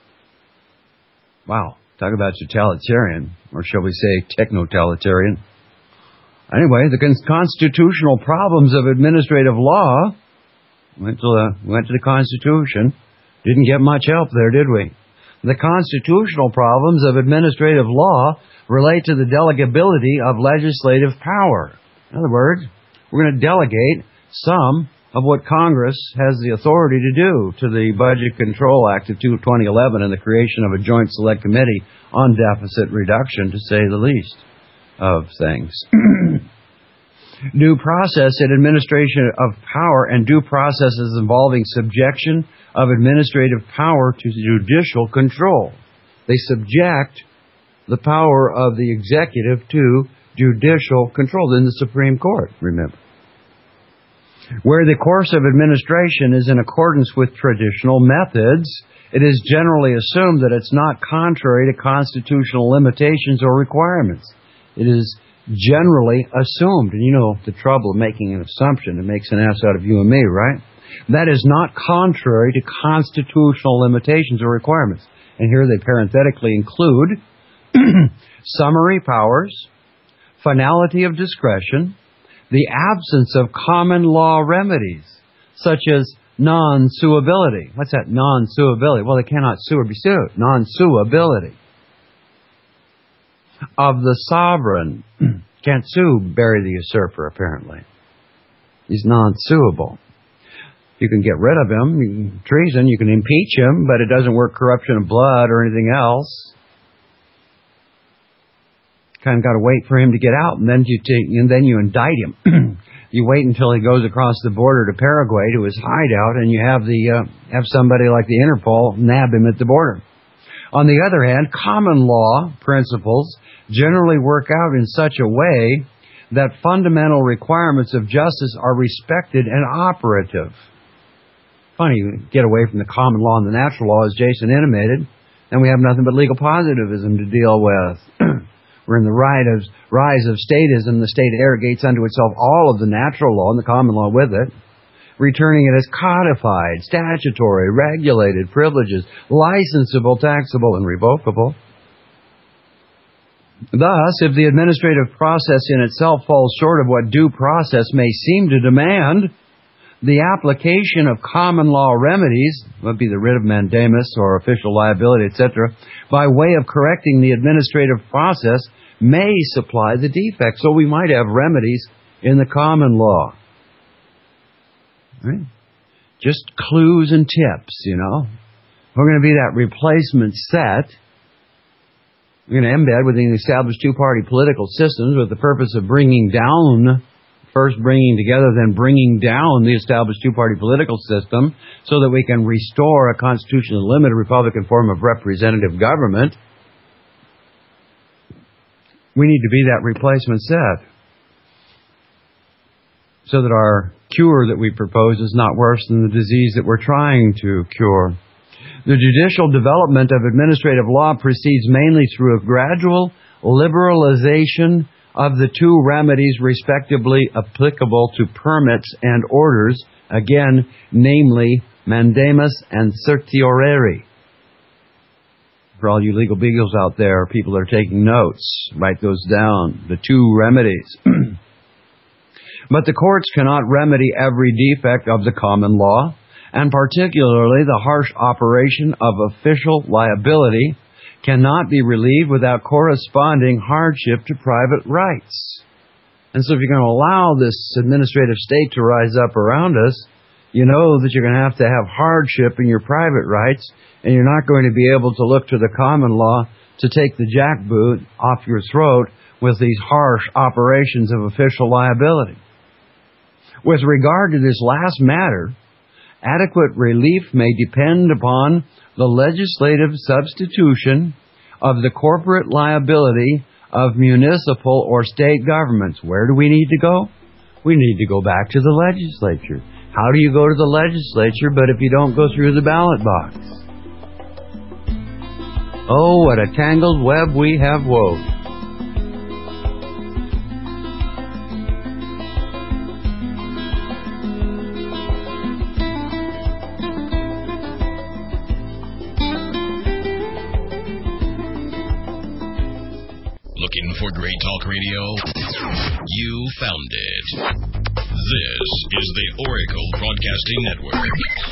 Wow, talk about totalitarian, or shall we say techno-totalitarian. Anyway, the constitutional problems of administrative law, went to the, went to the Constitution, didn't get much help there, did we? The constitutional problems of administrative law relate to the delegability of legislative power. In other words, we're going to delegate some of what Congress has the authority to do to the Budget Control Act of twenty eleven and the creation of a joint select committee on deficit reduction, to say the least of things. Due process and administration of power and due processes involving subjection of administrative power to judicial control. They subject the power of the executive to judicial control in the Supreme Court, remember. Where the course of administration is in accordance with traditional methods, it is generally assumed that it's not contrary to constitutional limitations or requirements. It is generally assumed, and you know the trouble of making an assumption, it makes an ass out of you and me, right? That is not contrary to constitutional limitations or requirements. And here they parenthetically include summary powers, finality of discretion, the absence of common law remedies, such as non-suability. What's that, non-suability? Well, they cannot sue or be sued. Non-suability. Of the sovereign. Can't sue Barry the usurper, apparently. He's non-suable. You can get rid of him, you can, treason, you can impeach him, but it doesn't work corruption of blood or anything else. Kind of got to wait for him to get out, and then you take, and then you indict him. You wait until he goes across the border to Paraguay to his hideout, and you have the uh, have somebody like the Interpol nab him at the border. On the other hand, common law principles generally work out in such a way that fundamental requirements of justice are respected and operative. Funny, you get away from the common law and the natural law, as Jason intimated, and we have nothing but legal positivism to deal with. We're in the rise of, rise of statism. The state arrogates unto itself all of the natural law and the common law with it, returning it as codified, statutory, regulated privileges, licensable, taxable, and revocable. Thus, if the administrative process in itself falls short of what due process may seem to demand, the application of common law remedies, would be the writ of mandamus or official liability, et cetera, by way of correcting the administrative process, may supply the defect. So we might have remedies in the common law. Right? Just clues and tips, you know. We're going to be that replacement set. We're going to embed within the established two-party political systems with the purpose of bringing down, first bringing together, then bringing down the established two-party political system so that we can restore a constitutionally limited Republican form of representative government. We need to be that replacement set so that our cure that we propose is not worse than the disease that we're trying to cure. The judicial development of administrative law proceeds mainly through a gradual liberalization of the two remedies respectively applicable to permits and orders, again, namely mandamus, and certiorari. For all you legal beagles out there, people that are taking notes, write those down, the two remedies. But the courts cannot remedy every defect of the common law, and particularly the harsh operation of official liability cannot be relieved without corresponding hardship to private rights. And so if you're going to allow this administrative state to rise up around us, you know that you're going to have to have hardship in your private rights, and you're not going to be able to look to the common law to take the jackboot off your throat with these harsh operations of official liability. With regard to this last matter, adequate relief may depend upon the legislative substitution of the corporate liability of municipal or state governments. Where do we need to go? We need to go back to the legislature. How do you go to the legislature but if you don't go through the ballot box? Oh, what a tangled web we have wove. Looking for great talk radio? You found it. This is the Oracle Broadcasting Network.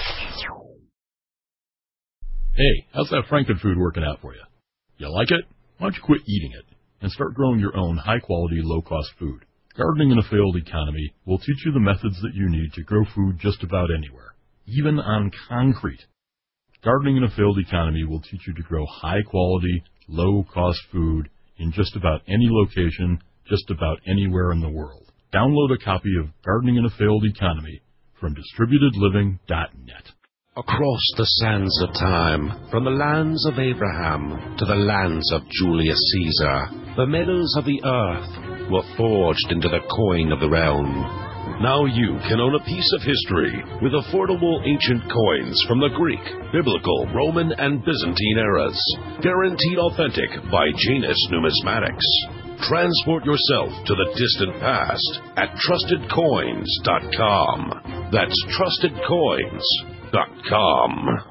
Hey, how's that Frankenfood working out for you? You like it? Why don't you quit eating it and start growing your own high-quality, low-cost food? Gardening in a Failed Economy will teach you the methods that you need to grow food just about anywhere, even on concrete. Gardening in a Failed Economy will teach you to grow high-quality, low-cost food in just about any location, just about anywhere in the world. Download a copy of Gardening in a Failed Economy from distributed living dot net. Across the sands of time, from the lands of Abraham to the lands of Julius Caesar, the metals of the earth were forged into the coin of the realm. Now you can own a piece of history with affordable ancient coins from the Greek, Biblical, Roman, and Byzantine eras. Guaranteed authentic by Janus Numismatics. Transport yourself to the distant past at trusted coins dot com. That's trusted coins dot com.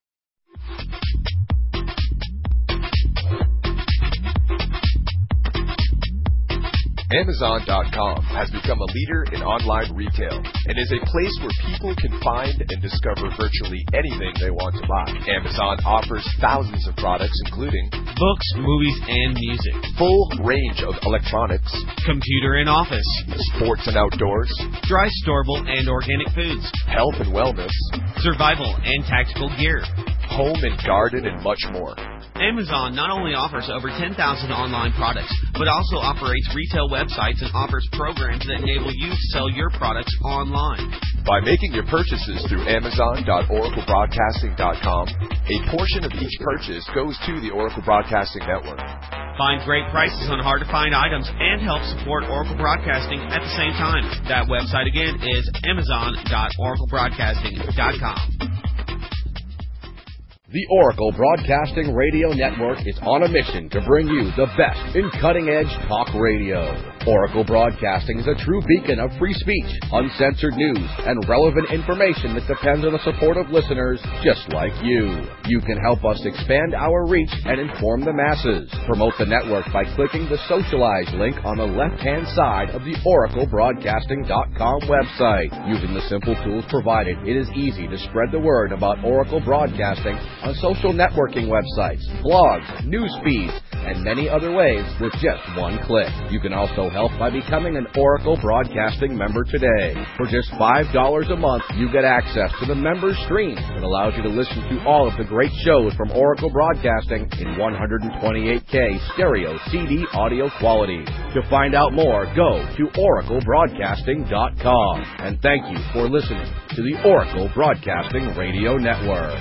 Amazon dot com has become a leader in online retail and is a place where people can find and discover virtually anything they want to buy. Amazon offers thousands of products including books, movies, and music, full range of electronics, computer and office, sports and outdoors, dry, storable, and organic foods, health and wellness, survival and tactical gear, home and garden, and much more. Amazon not only offers over ten thousand online products, but also operates retail websites and offers programs that enable you to sell your products online. By making your purchases through Amazon dot Oracle Broadcasting dot com, a portion of each purchase goes to the Oracle Broadcasting Network. Find great prices on hard-to-find items and help support Oracle Broadcasting at the same time. That website again is Amazon dot Oracle Broadcasting dot com. The Oracle Broadcasting Radio Network is on a mission to bring you the best in cutting-edge talk radio. Oracle Broadcasting is a true beacon of free speech, uncensored news, and relevant information that depends on the support of listeners just like you. You can help us expand our reach and inform the masses. Promote the network by clicking the Socialize link on the left-hand side of the Oracle Broadcasting dot com website. Using the simple tools provided, it is easy to spread the word about Oracle Broadcasting on social networking websites, blogs, news feeds, and many other ways with just one click. You can also help by becoming an Oracle Broadcasting member today. For just five dollars a month, you get access to the member stream that allows you to listen to all of the great shows from Oracle Broadcasting in one twenty-eight K stereo C D audio quality. To find out more, go to Oracle Broadcasting dot com. And thank you for listening to the Oracle Broadcasting Radio Network.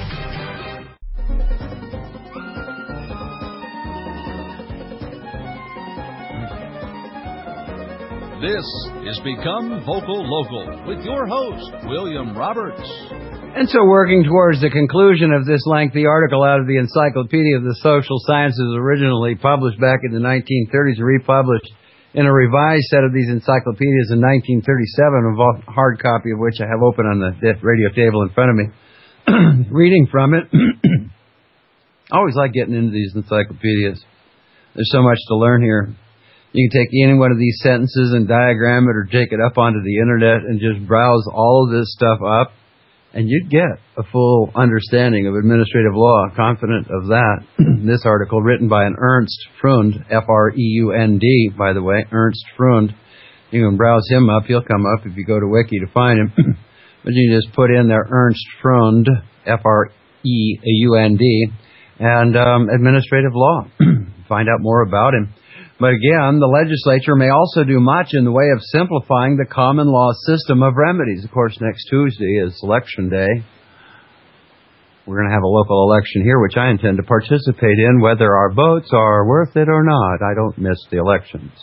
This is Become Vocal Local with your host, William Roberts. And so working towards the conclusion of this lengthy article out of the Encyclopedia of the Social Sciences, originally published back in the nineteen thirties and republished in a revised set of these encyclopedias in nineteen thirty-seven, a hard copy of which I have open on the radio table in front of me. reading from it. I always like getting into these encyclopedias. There's so much to learn here. You can take any one of these sentences and diagram it or take it up onto the internet and just browse all of this stuff up, and you'd get a full understanding of administrative law. Confident of that. This article, written by an Ernst Freund, F R E U N D, by the way, Ernst Freund. You can browse him up. He'll come up if you go to Wiki to find him. But you just put in there Ernst Freund, F R E U N D, and um, administrative law. Find out more about him. But again, the legislature may also do much in the way of simplifying the common law system of remedies. Of course, next Tuesday is Election Day. We're going to have a local election here, which I intend to participate in, whether our votes are worth it or not. I don't miss the elections.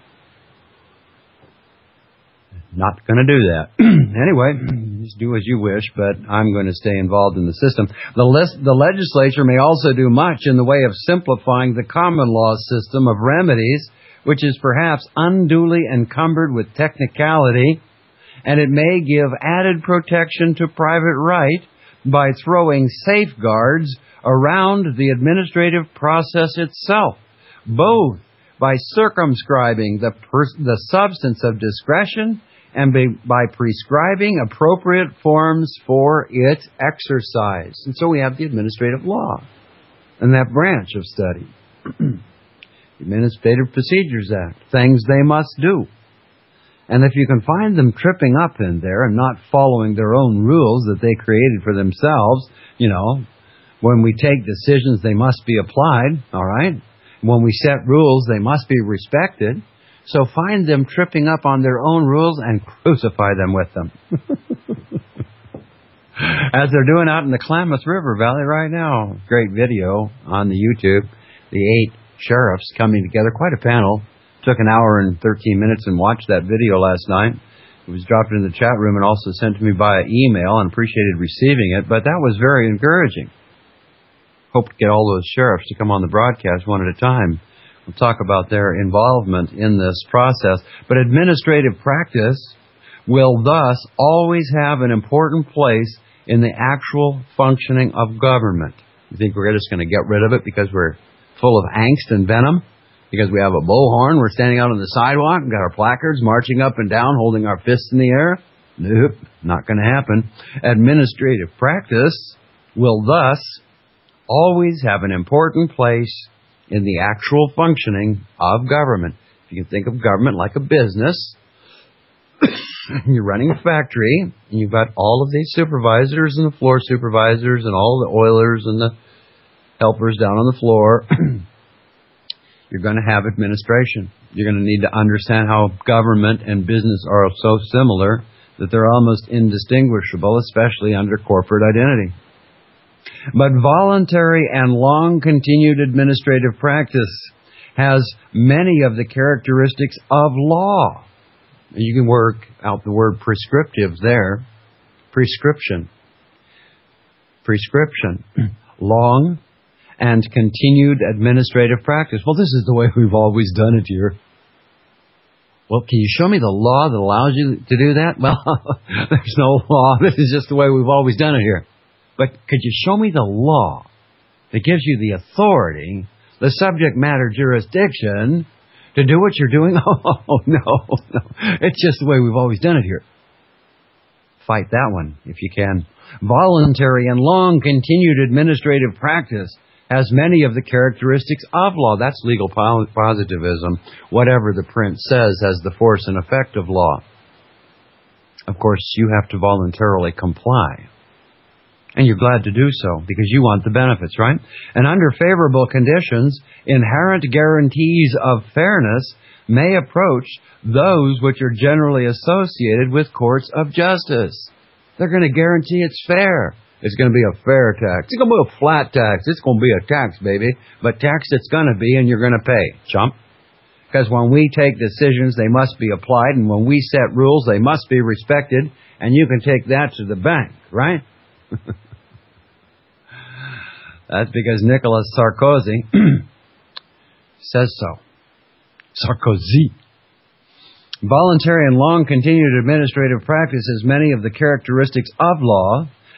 Not going to do that. Anyway, just do as you wish, but I'm going to stay involved in the system. The, list, the legislature may also do much in the way of simplifying the common law system of remedies, which is perhaps unduly encumbered with technicality, and it may give added protection to private right by throwing safeguards around the administrative process itself, both by circumscribing the, pers- the substance of discretion and by, by prescribing appropriate forms for its exercise. And so we have the administrative law and that branch of study. The Administrative Procedures Act, things they must do. And if you can find them tripping up in there and not following their own rules that they created for themselves, you know, when we take decisions, they must be applied, all right? When we set rules, they must be respected. So find them tripping up on their own rules and crucify them with them. As they're doing out in the Klamath River Valley right now. Great video on the YouTube. The eight sheriffs coming together. Quite a panel. Took an hour and thirteen minutes and watched that video last night. It was dropped in the chat room and also sent to me via email, and appreciated receiving it. But that was very encouraging. Hope to get all those sheriffs to come on the broadcast one at a time. We'll talk about their involvement in this process. But administrative practice will thus always have an important place in the actual functioning of government. You think we're just going to get rid of it because we're full of angst and venom? Because we have a bullhorn, we're standing out on the sidewalk, and got our placards marching up and down, holding our fists in the air? Nope, not going to happen. Administrative practice will thus always have an important place in the actual functioning of government. If you can think of government like a business, you're running a factory, and you've got all of these supervisors and the floor supervisors and all the oilers and the helpers down on the floor. You're going to have administration. You're going to need to understand how government and business are so similar that they're almost indistinguishable, especially under corporate identity. But voluntary and long-continued administrative practice has many of the characteristics of law. You can work out the word prescriptive there. Prescription. Prescription. Long and continued administrative practice. Well, this is the way we've always done it here. Well, can you show me the law that allows you to do that? Well, there's no law. This is just the way we've always done it here. But could you show me the law that gives you the authority, the subject matter jurisdiction, to do what you're doing? Oh, no, no. It's just the way we've always done it here. Fight that one, if you can. Voluntary and long-continued administrative practice has many of the characteristics of law. That's legal positivism. Whatever the print says has the force and effect of law. Of course, you have to voluntarily comply. And you're glad to do so because you want the benefits, right? And under favorable conditions, inherent guarantees of fairness may approach those which are generally associated with courts of justice. They're going to guarantee it's fair. It's going to be a fair tax. It's going to be a flat tax. It's going to be a tax, baby. But tax it's going to be and you're going to pay, chump. Because when we take decisions, they must be applied. And when we set rules, they must be respected. And you can take that to the bank, right? That's because Nicolas Sarkozy says so. Sarkozy. Voluntary and long-continued administrative practice has many of the characteristics of law,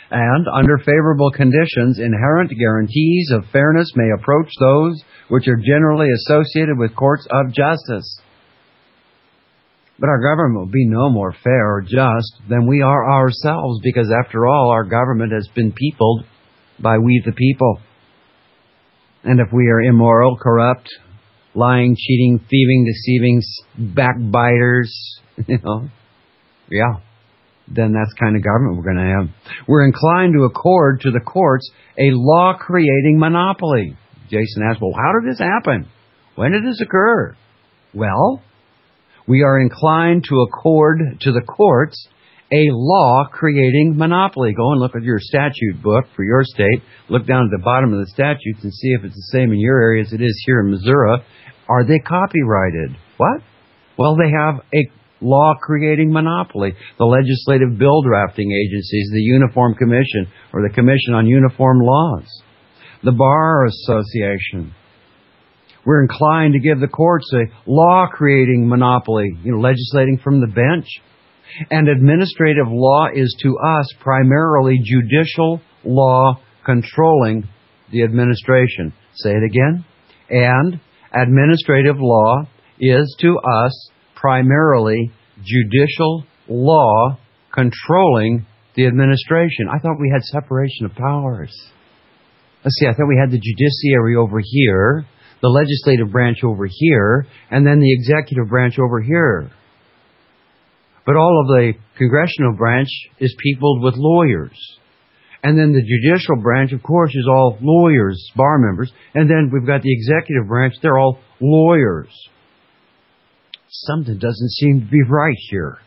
And, under favorable conditions, inherent guarantees of fairness may approach those which are generally associated with courts of justice. But our government will be no more fair or just than we are ourselves, because after all, our government has been peopled by we the people. And if we are immoral, corrupt, lying, cheating, thieving, deceiving, backbiters, you know, yeah, then that's the kind of government we're going to have. We're inclined to accord to the courts a law-creating monopoly. Jason asked, well, how did this happen? When did this occur? Well, we are inclined to accord to the courts a law-creating monopoly. Go and look at your statute book for your state. Look down at the bottom of the statutes and see if it's the same in your area as it is here in Missouri. Are they copyrighted? What? Well, they have a law-creating monopoly. The legislative bill drafting agencies, the Uniform Commission, or the Commission on Uniform Laws, the Bar Association. We're inclined to give the courts a law-creating monopoly, you know, legislating from the bench. And administrative law is to us primarily judicial law controlling the administration. Say it again. And administrative law is to us primarily judicial law controlling the administration. I thought we had separation of powers. Let's see, I thought we had the judiciary over here, the legislative branch over here, and then the executive branch over here. But all of the congressional branch is peopled with lawyers. And then the judicial branch, of course, is all lawyers, bar members. And then we've got the executive branch, they're all lawyers. Something doesn't seem to be right here.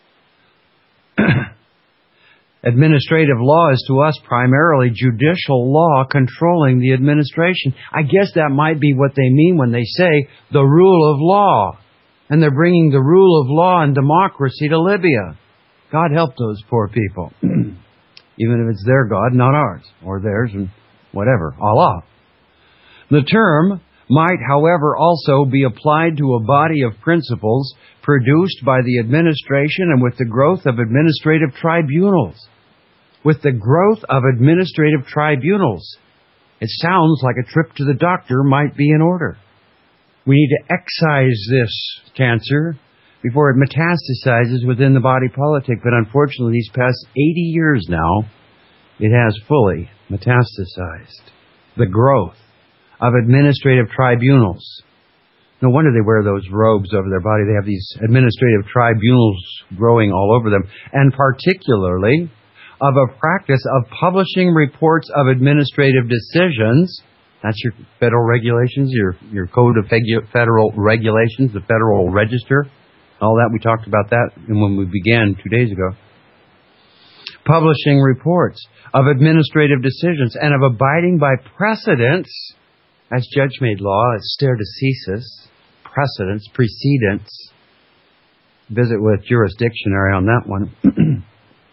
Administrative law is to us primarily judicial law controlling the administration. I guess that might be what they mean when they say the rule of law. And they're bringing the rule of law and democracy to Libya. God help those poor people. Even if it's their God, not ours. Or theirs, and whatever. Allah. The term might, however, also be applied to a body of principles produced by the administration and with the growth of administrative tribunals. With the growth of administrative tribunals, it sounds like a trip to the doctor might be in order. We need to excise this cancer before it metastasizes within the body politic. But unfortunately, these past eighty years now, it has fully metastasized. The growth of administrative tribunals. No wonder they wear those robes over their body. They have these administrative tribunals growing all over them. And particularly of a practice of publishing reports of administrative decisions. That's your federal regulations, your, your code of federal regulations, the Federal Register. All that, we talked about that when we began two days ago. Publishing reports of administrative decisions and of abiding by precedents. That's judge-made law. It's stare decisis. Precedents, precedents. Visit with Jurisdictionary on that one.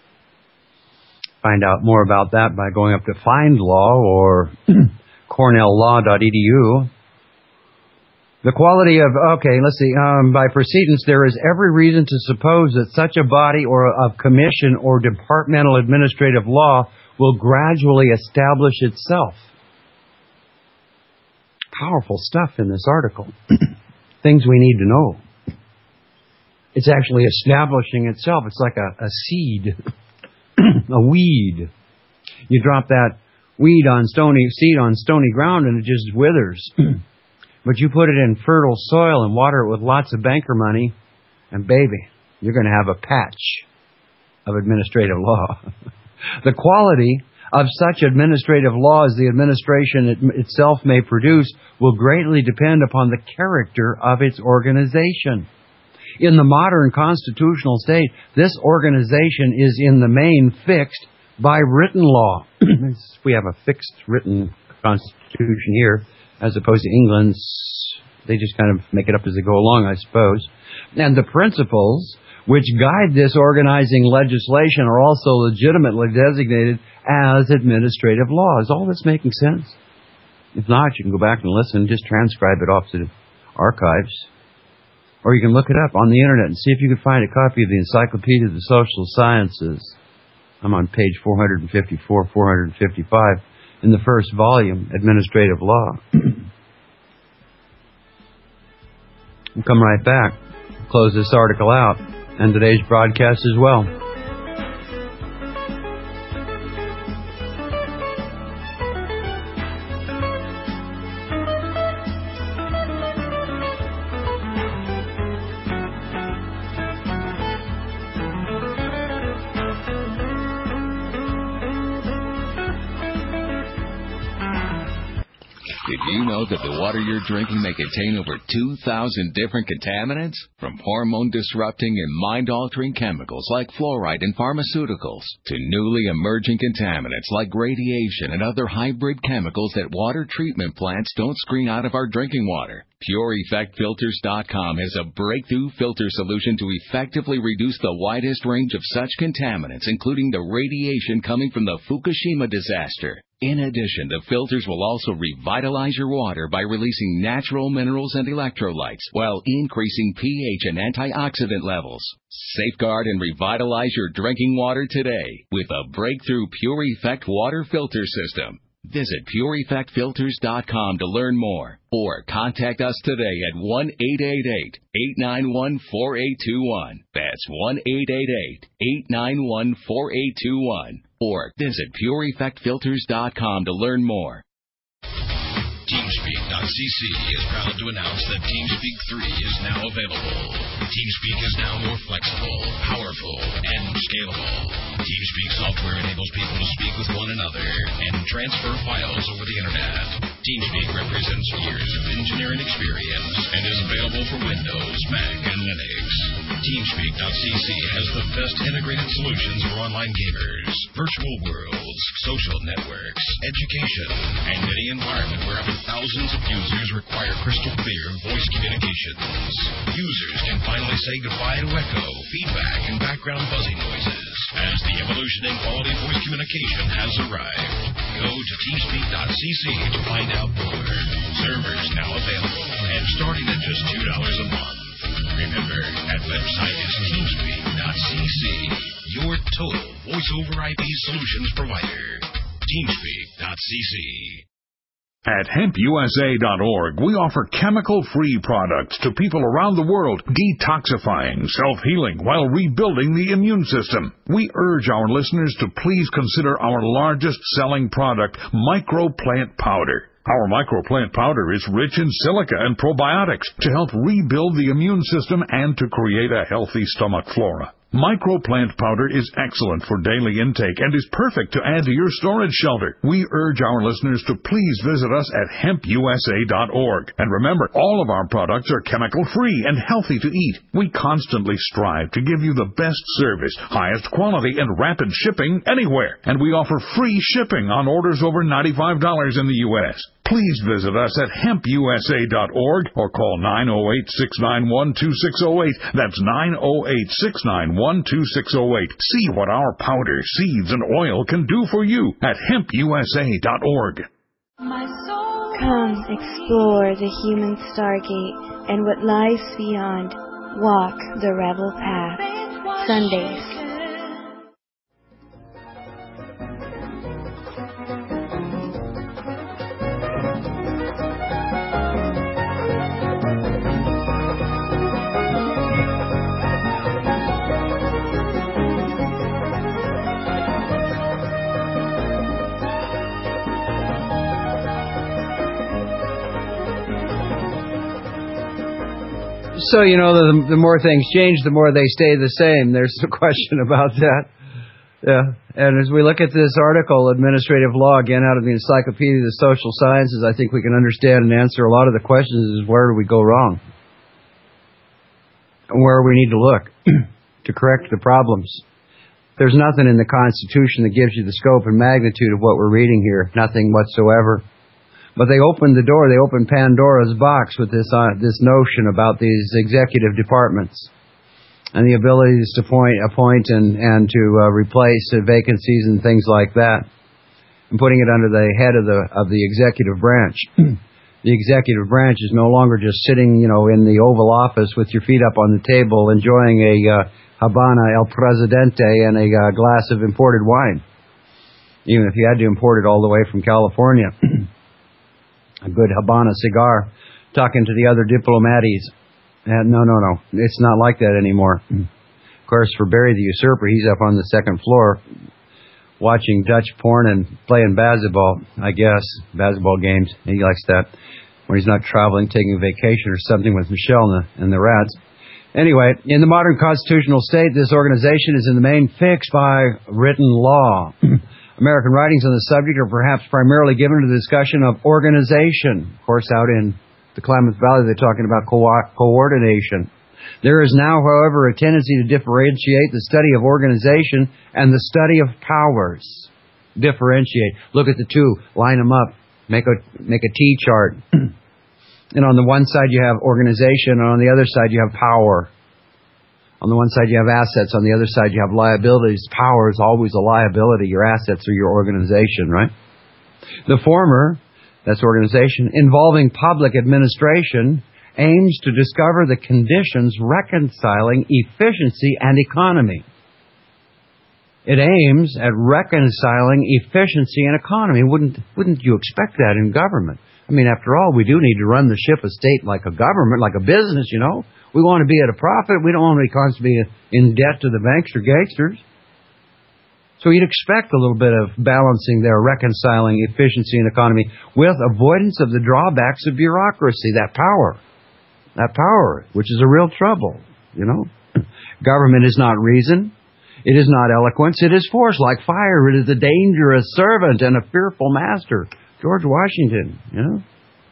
Find out more about that by going up to Find Law or cornell law dot e d u. The quality of, okay, let's see, um, by precedence, there is every reason to suppose that such a body or of commission or departmental administrative law will gradually establish itself. Powerful stuff in this article. Things we need to know. It's actually establishing itself. It's like a, a seed, a weed. You drop that weed on stony, seed on stony ground and it just withers. But you put it in fertile soil and water it with lots of banker money, and baby, you're going to have a patch of administrative law. The quality of such administrative law as the administration it, itself may produce will greatly depend upon the character of its organization. In the modern constitutional state, this organization is in the main fixed by written law. We have a fixed written constitution here, as opposed to England's. They just kind of make it up as they go along, I suppose. And the principles which guide this organizing legislation are also legitimately designated as administrative law. Is all this making sense? If not, you can go back and listen. Just transcribe it off to the archives. Or you can look it up on the internet and see if you can find a copy of the Encyclopedia of the Social Sciences. I'm on page four fifty-four, four fifty-five in the first volume, Administrative Law. We'll come right back, close this article out, and today's broadcast as well. Did you know that the water you're drinking may contain over two thousand different contaminants? From hormone-disrupting and mind-altering chemicals like fluoride in pharmaceuticals to newly emerging contaminants like radiation and other hybrid chemicals that water treatment plants don't screen out of our drinking water. Pure Effect Filters dot com has a breakthrough filter solution to effectively reduce the widest range of such contaminants, including the radiation coming from the Fukushima disaster. In addition, the filters will also revitalize your water by releasing natural minerals and electrolytes while increasing pH and antioxidant levels. Safeguard and revitalize your drinking water today with a breakthrough Pure Effect water filter system. Visit Pure Effect Filters dot com to learn more, or contact us today at one eight eight eight, eight nine one, four eight two one. That's one eight eight eight, eight nine one, four eight two one. Or visit Pure Effect Filters dot com to learn more. TeamSpeak dot c c is proud to announce that TeamSpeak three is now available. TeamSpeak is now more flexible, powerful, and scalable. TeamSpeak software enables people to speak with one another and transfer files over the internet. TeamSpeak represents years of engineering experience and is available for Windows, Mac, and Linux. TeamSpeak dot c c has the best integrated solutions for online gamers, virtual worlds, social networks, education, and any environment where up to thousands of users require crystal clear voice communications. Users can finally say goodbye to echo, feedback, and background buzzing noises as the evolution in quality voice communication has arrived. Go to TeamSpeak dot c c to find out more. Servers now available and starting at just two dollars a month. Remember, that website is TeamSpeak dot c c, your total voice over I P solutions provider. TeamSpeak dot c c. At hemp U S A dot org, we offer chemical-free products to people around the world, detoxifying, self-healing, while rebuilding the immune system. We urge our listeners to please consider our largest-selling product, MicroPlant Powder. Our MicroPlant Powder is rich in silica and probiotics to help rebuild the immune system and to create a healthy stomach flora. MicroPlant Powder is excellent for daily intake and is perfect to add to your storage shelter. We urge our listeners to please visit us at hemp U S A dot org. And remember, all of our products are chemical-free and healthy to eat. We constantly strive to give you the best service, highest quality, and rapid shipping anywhere. And we offer free shipping on orders over ninety-five dollars in the U S Please visit us at hemp U S A dot org or call nine oh eight, six nine one, two six oh eight. That's nine oh eight, six nine one, two six oh eight. See what our powder, seeds, and oil can do for you at hemp U S A dot org. Come explore the human stargate and what lies beyond. Walk the rebel path. Sundays. So, you know, the, the more things change, the more they stay the same. There's no question about that. Yeah. And as we look at this article, Administrative Law, again, out of the Encyclopedia of the Social Sciences, I think we can understand and answer a lot of the questions is where do we go wrong? And where we need to look to correct the problems. There's nothing in the Constitution that gives you the scope and magnitude of what we're reading here. Nothing whatsoever. But they opened the door, they opened Pandora's box with this uh, this notion about these executive departments and the abilities to point, appoint and, and to uh, replace uh, vacancies and things like that, and putting it under the head of the of the executive branch. The executive branch is no longer just sitting, you know, in the Oval Office with your feet up on the table enjoying a uh, Habana El Presidente and a uh, glass of imported wine. Even if you had to import it all the way from California. A good Habana cigar. Talking to the other diplomates. And no, no, no. It's not like that anymore. Of course, for Barry the Usurper, he's up on the second floor watching Dutch porn and playing basketball, I guess. Basketball games. He likes that. When he's not traveling, taking a vacation or something with Michelle and the, and the rats. Anyway, in the modern constitutional state, this organization is in the main fixed by written law. American writings on the subject are perhaps primarily given to the discussion of organization. Of course, out in the Klamath Valley, they're talking about co- coordination. There is now, however, a tendency to differentiate the study of organization and the study of powers. Differentiate. Look at the two. Line them up. Make a make a T chart. And on the one side you have organization, and on the other side you have power. On the one side you have assets, on the other side you have liabilities. Power is always a liability. Your assets are your organization, right? The former, that's organization, involving public administration, aims to discover the conditions reconciling efficiency and economy. It aims at reconciling efficiency and economy. Wouldn't wouldn't you expect that in government? I mean, after all, we do need to run the ship of state like a government, like a business, you know. We want to be at a profit. We don't want to be constantly in debt to the banks or gangsters. So you'd expect a little bit of balancing there, reconciling efficiency and economy with avoidance of the drawbacks of bureaucracy, that power. That power, which is a real trouble, you know. Government is not reason. It is not eloquence. It is force like fire. It is a dangerous servant and a fearful master. George Washington, you know.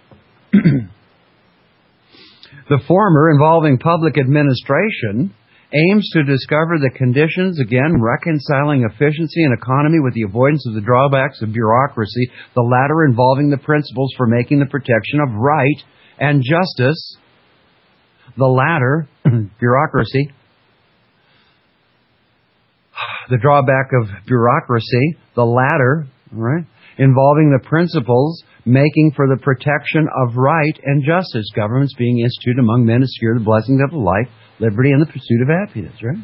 The former, involving public administration, aims to discover the conditions, again, reconciling efficiency and economy with the avoidance of the drawbacks of bureaucracy, the latter involving the principles for making the protection of right and justice. The latter, bureaucracy, the drawback of bureaucracy, the latter, right, involving the principles making for the protection of right and justice, governments being instituted among men to secure the blessings of life, liberty, and the pursuit of happiness, right?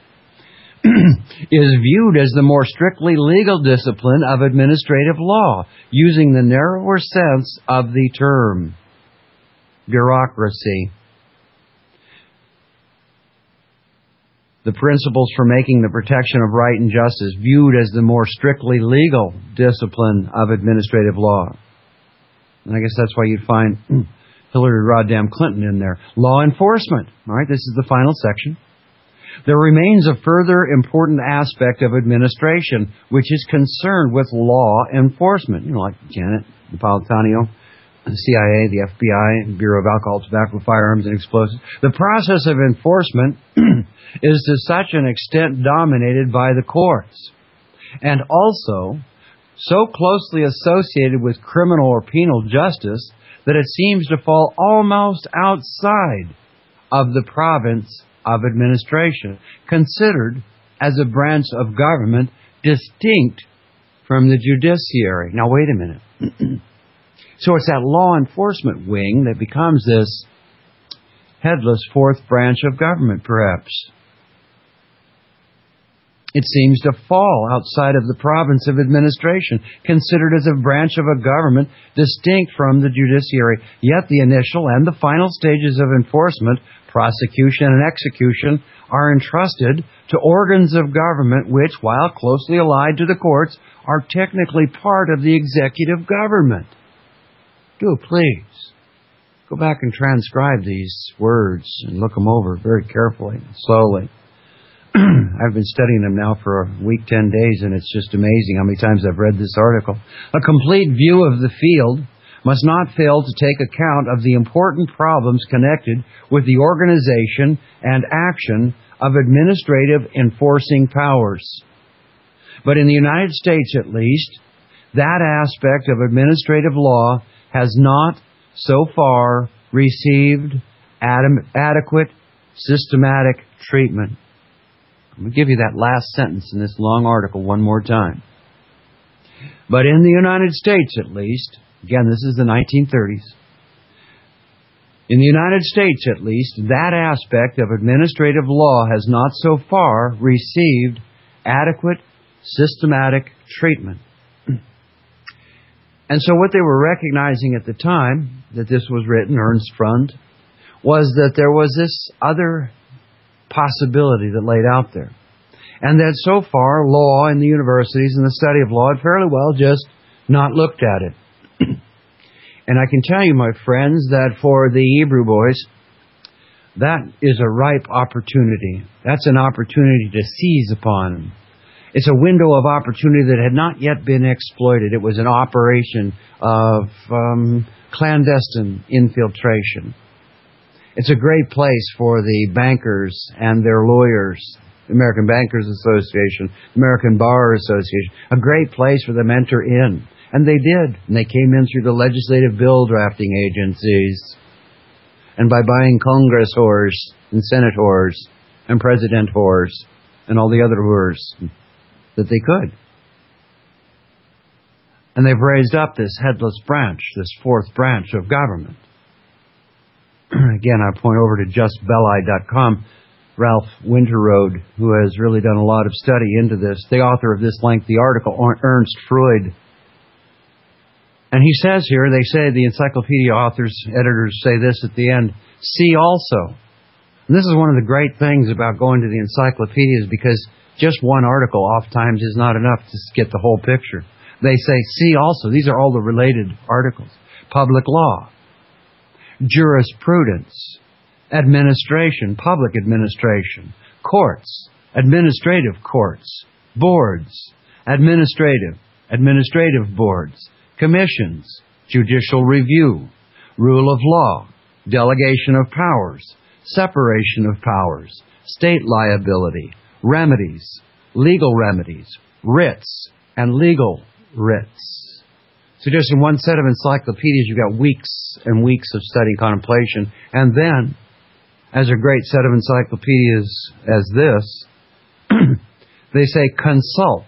Is viewed as the more strictly legal discipline of administrative law, using the narrower sense of the term. Bureaucracy. The principles for making the protection of right and justice viewed as the more strictly legal discipline of administrative law. And I guess that's why you'd find Hillary Rodham Clinton in there. Law enforcement. All right, this is the final section. There remains a further important aspect of administration, which is concerned with law enforcement. You know, like Janet Napolitano, the C I A, the F B I, Bureau of Alcohol, Tobacco, Firearms, and Explosives. The process of enforcement is to such an extent dominated by the courts, and also so closely associated with criminal or penal justice that it seems to fall almost outside of the province of administration, considered as a branch of government distinct from the judiciary. Now, wait a minute. So it's that law enforcement wing that becomes this headless fourth branch of government, perhaps. It seems to fall outside of the province of administration, considered as a branch of a government distinct from the judiciary. Yet the initial and the final stages of enforcement, prosecution and execution, are entrusted to organs of government which, while closely allied to the courts, are technically part of the executive government. Do please go back and transcribe these words and look them over very carefully and slowly. I've been studying them now for a week, ten days, and it's just amazing how many times I've read this article. A complete view of the field must not fail to take account of the important problems connected with the organization and action of administrative enforcing powers. But in the United States, at least, that aspect of administrative law has not so far received ad- adequate, systematic treatment. I'm going to give you that last sentence in this long article one more time. But in the United States, at least, again, this is the nineteen thirties, In the United States, at least, that aspect of administrative law has not so far received adequate, systematic treatment. And so what they were recognizing at the time that this was written, Ernst Freund, was that there was this other possibility that laid out there. And that so far, law in the universities and the study of law had fairly well just not looked at it. And I can tell you, my friends, that for the Hebrew boys, that is a ripe opportunity. That's an opportunity to seize upon. It's a window of opportunity that had not yet been exploited. It was an operation of um, clandestine infiltration. It's a great place for the bankers and their lawyers, American Bankers Association, American Bar Association, a great place for them to enter in. And they did. And they came in through the legislative bill drafting agencies. And by buying Congress whores and Senate whores and President whores and all the other whores that they could. And they've raised up this headless branch, this fourth branch of government. Again, I point over to just belli dot com. Ralph Winterrode, who has really done a lot of study into this, the author of this lengthy article, Ernst Freund. And he says here, they say, the encyclopedia authors, editors say this at the end, see also. And this is one of the great things about going to the encyclopedias, because just one article oftentimes is not enough to get the whole picture. They say, see also. These are all the related articles. Public law, jurisprudence, administration, public administration, courts, administrative courts, boards, administrative, administrative boards, commissions, judicial review, rule of law, delegation of powers, separation of powers, state liability, remedies, legal remedies, writs, and legal writs. So just in one set of encyclopedias, you've got weeks and weeks of study and contemplation. And then, as a great set of encyclopedias as this, they say consult.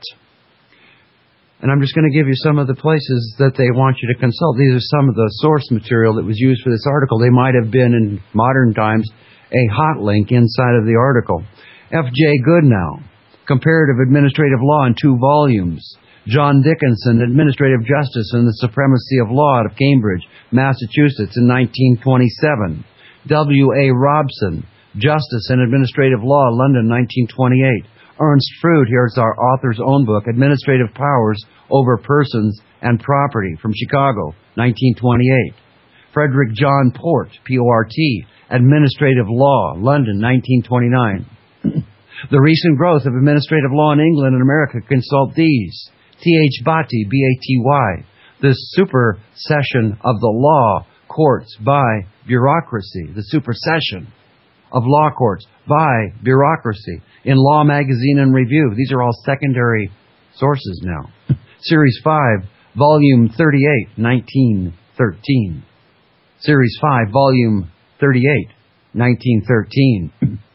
And I'm just going to give you some of the places that they want you to consult. These are some of the source material that was used for this article. They might have been, in modern times, a hot link inside of the article. F J Goodnow, Comparative Administrative Law in two volumes. John Dickinson, Administrative Justice and the Supremacy of Law out of Cambridge, Massachusetts in nineteen twenty-seven. W A Robson, Justice and Administrative Law, London, nineteen twenty-eight. Ernst Freund, here's our author's own book, Administrative Powers over Persons and Property, from Chicago, nineteen twenty-eight. Frederick John Port, P O R T, Administrative Law, London, nineteen twenty-nine. The recent growth of administrative law in England and America, consult these. T H Bhatti, B A T Y, The Supersession of the Law Courts by Bureaucracy, the supersession of law courts by bureaucracy, in Law Magazine and Review. These are all secondary sources now. Series five, Volume thirty-eight, nineteen thirteen. Series five, Volume thirty-eight, nineteen thirteen.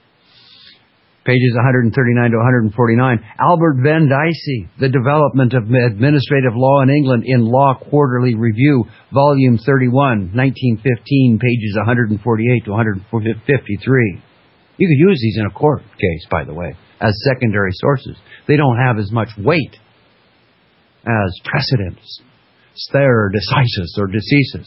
Pages one thirty-nine to one forty-nine. Albert Venn Dicey, The Development of Administrative Law in England in Law Quarterly Review, Volume thirty-one, nineteen fifteen, pages one forty-eight to one fifty-three. You could use these in a court case, by the way, as secondary sources. They don't have as much weight as precedents, stare decisis or decisis,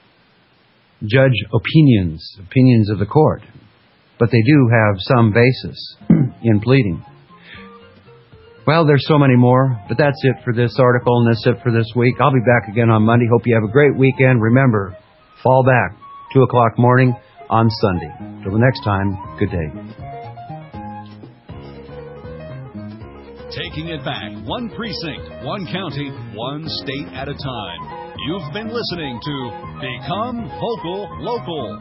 judge opinions, opinions of the court. But they do have some basis in pleading. Well, there's so many more, but that's it for this article, and that's it for this week. I'll be back again on Monday. Hope you have a great weekend. Remember, fall back, two o'clock morning on Sunday. Till the next time, good day. Taking it back, one precinct, one county, one state at a time. You've been listening to Become Vocal Local.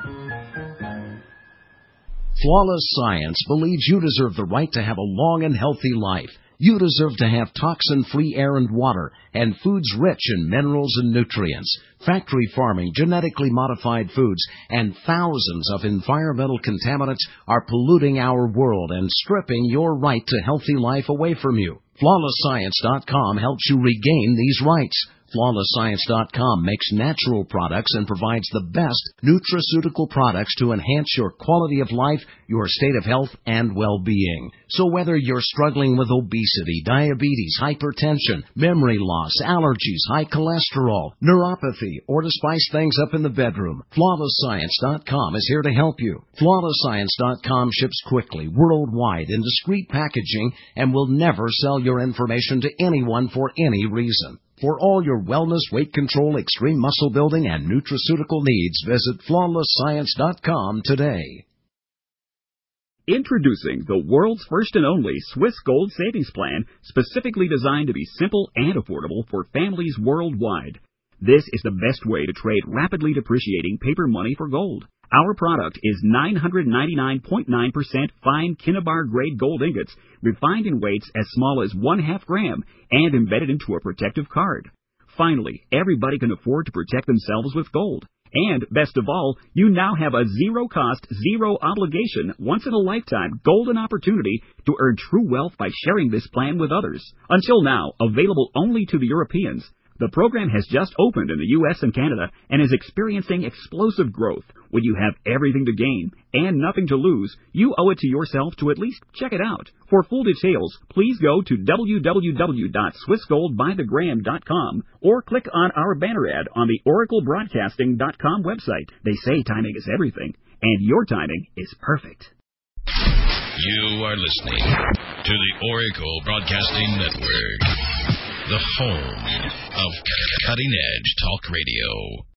Flawless Science believes you deserve the right to have a long and healthy life. You deserve to have toxin-free air and water, and foods rich in minerals and nutrients. Factory farming, genetically modified foods, and thousands of environmental contaminants are polluting our world and stripping your right to healthy life away from you. Flawless Science dot com helps you regain these rights. Flawless Science dot com makes natural products and provides the best nutraceutical products to enhance your quality of life, your state of health, and well-being. So whether you're struggling with obesity, diabetes, hypertension, memory loss, allergies, high cholesterol, neuropathy, or to spice things up in the bedroom, Flawless Science dot com is here to help you. Flawless Science dot com ships quickly, worldwide, in discreet packaging, and will never sell your information to anyone for any reason. For all your wellness, weight control, extreme muscle building, and nutraceutical needs, visit Flawless Science dot com today. Introducing the world's first and only Swiss Gold Savings Plan, specifically designed to be simple and affordable for families worldwide. This is the best way to trade rapidly depreciating paper money for gold. Our product is nine hundred ninety-nine point nine percent fine Kinnabar grade gold ingots, refined in weights as small as one half gram and embedded into a protective card. Finally, everybody can afford to protect themselves with gold. And, best of all, you now have a zero-cost, zero-obligation, once-in-a-lifetime golden opportunity to earn true wealth by sharing this plan with others. Until now, available only to the Europeans, the program has just opened in the U S and Canada and is experiencing explosive growth. When you have everything to gain and nothing to lose, you owe it to yourself to at least check it out. For full details, please go to w w w dot swiss gold by the gram dot com or click on our banner ad on the oracle broadcasting dot com website. They say timing is everything, and your timing is perfect. You are listening to the Oracle Broadcasting Network, the home of cutting-edge talk radio.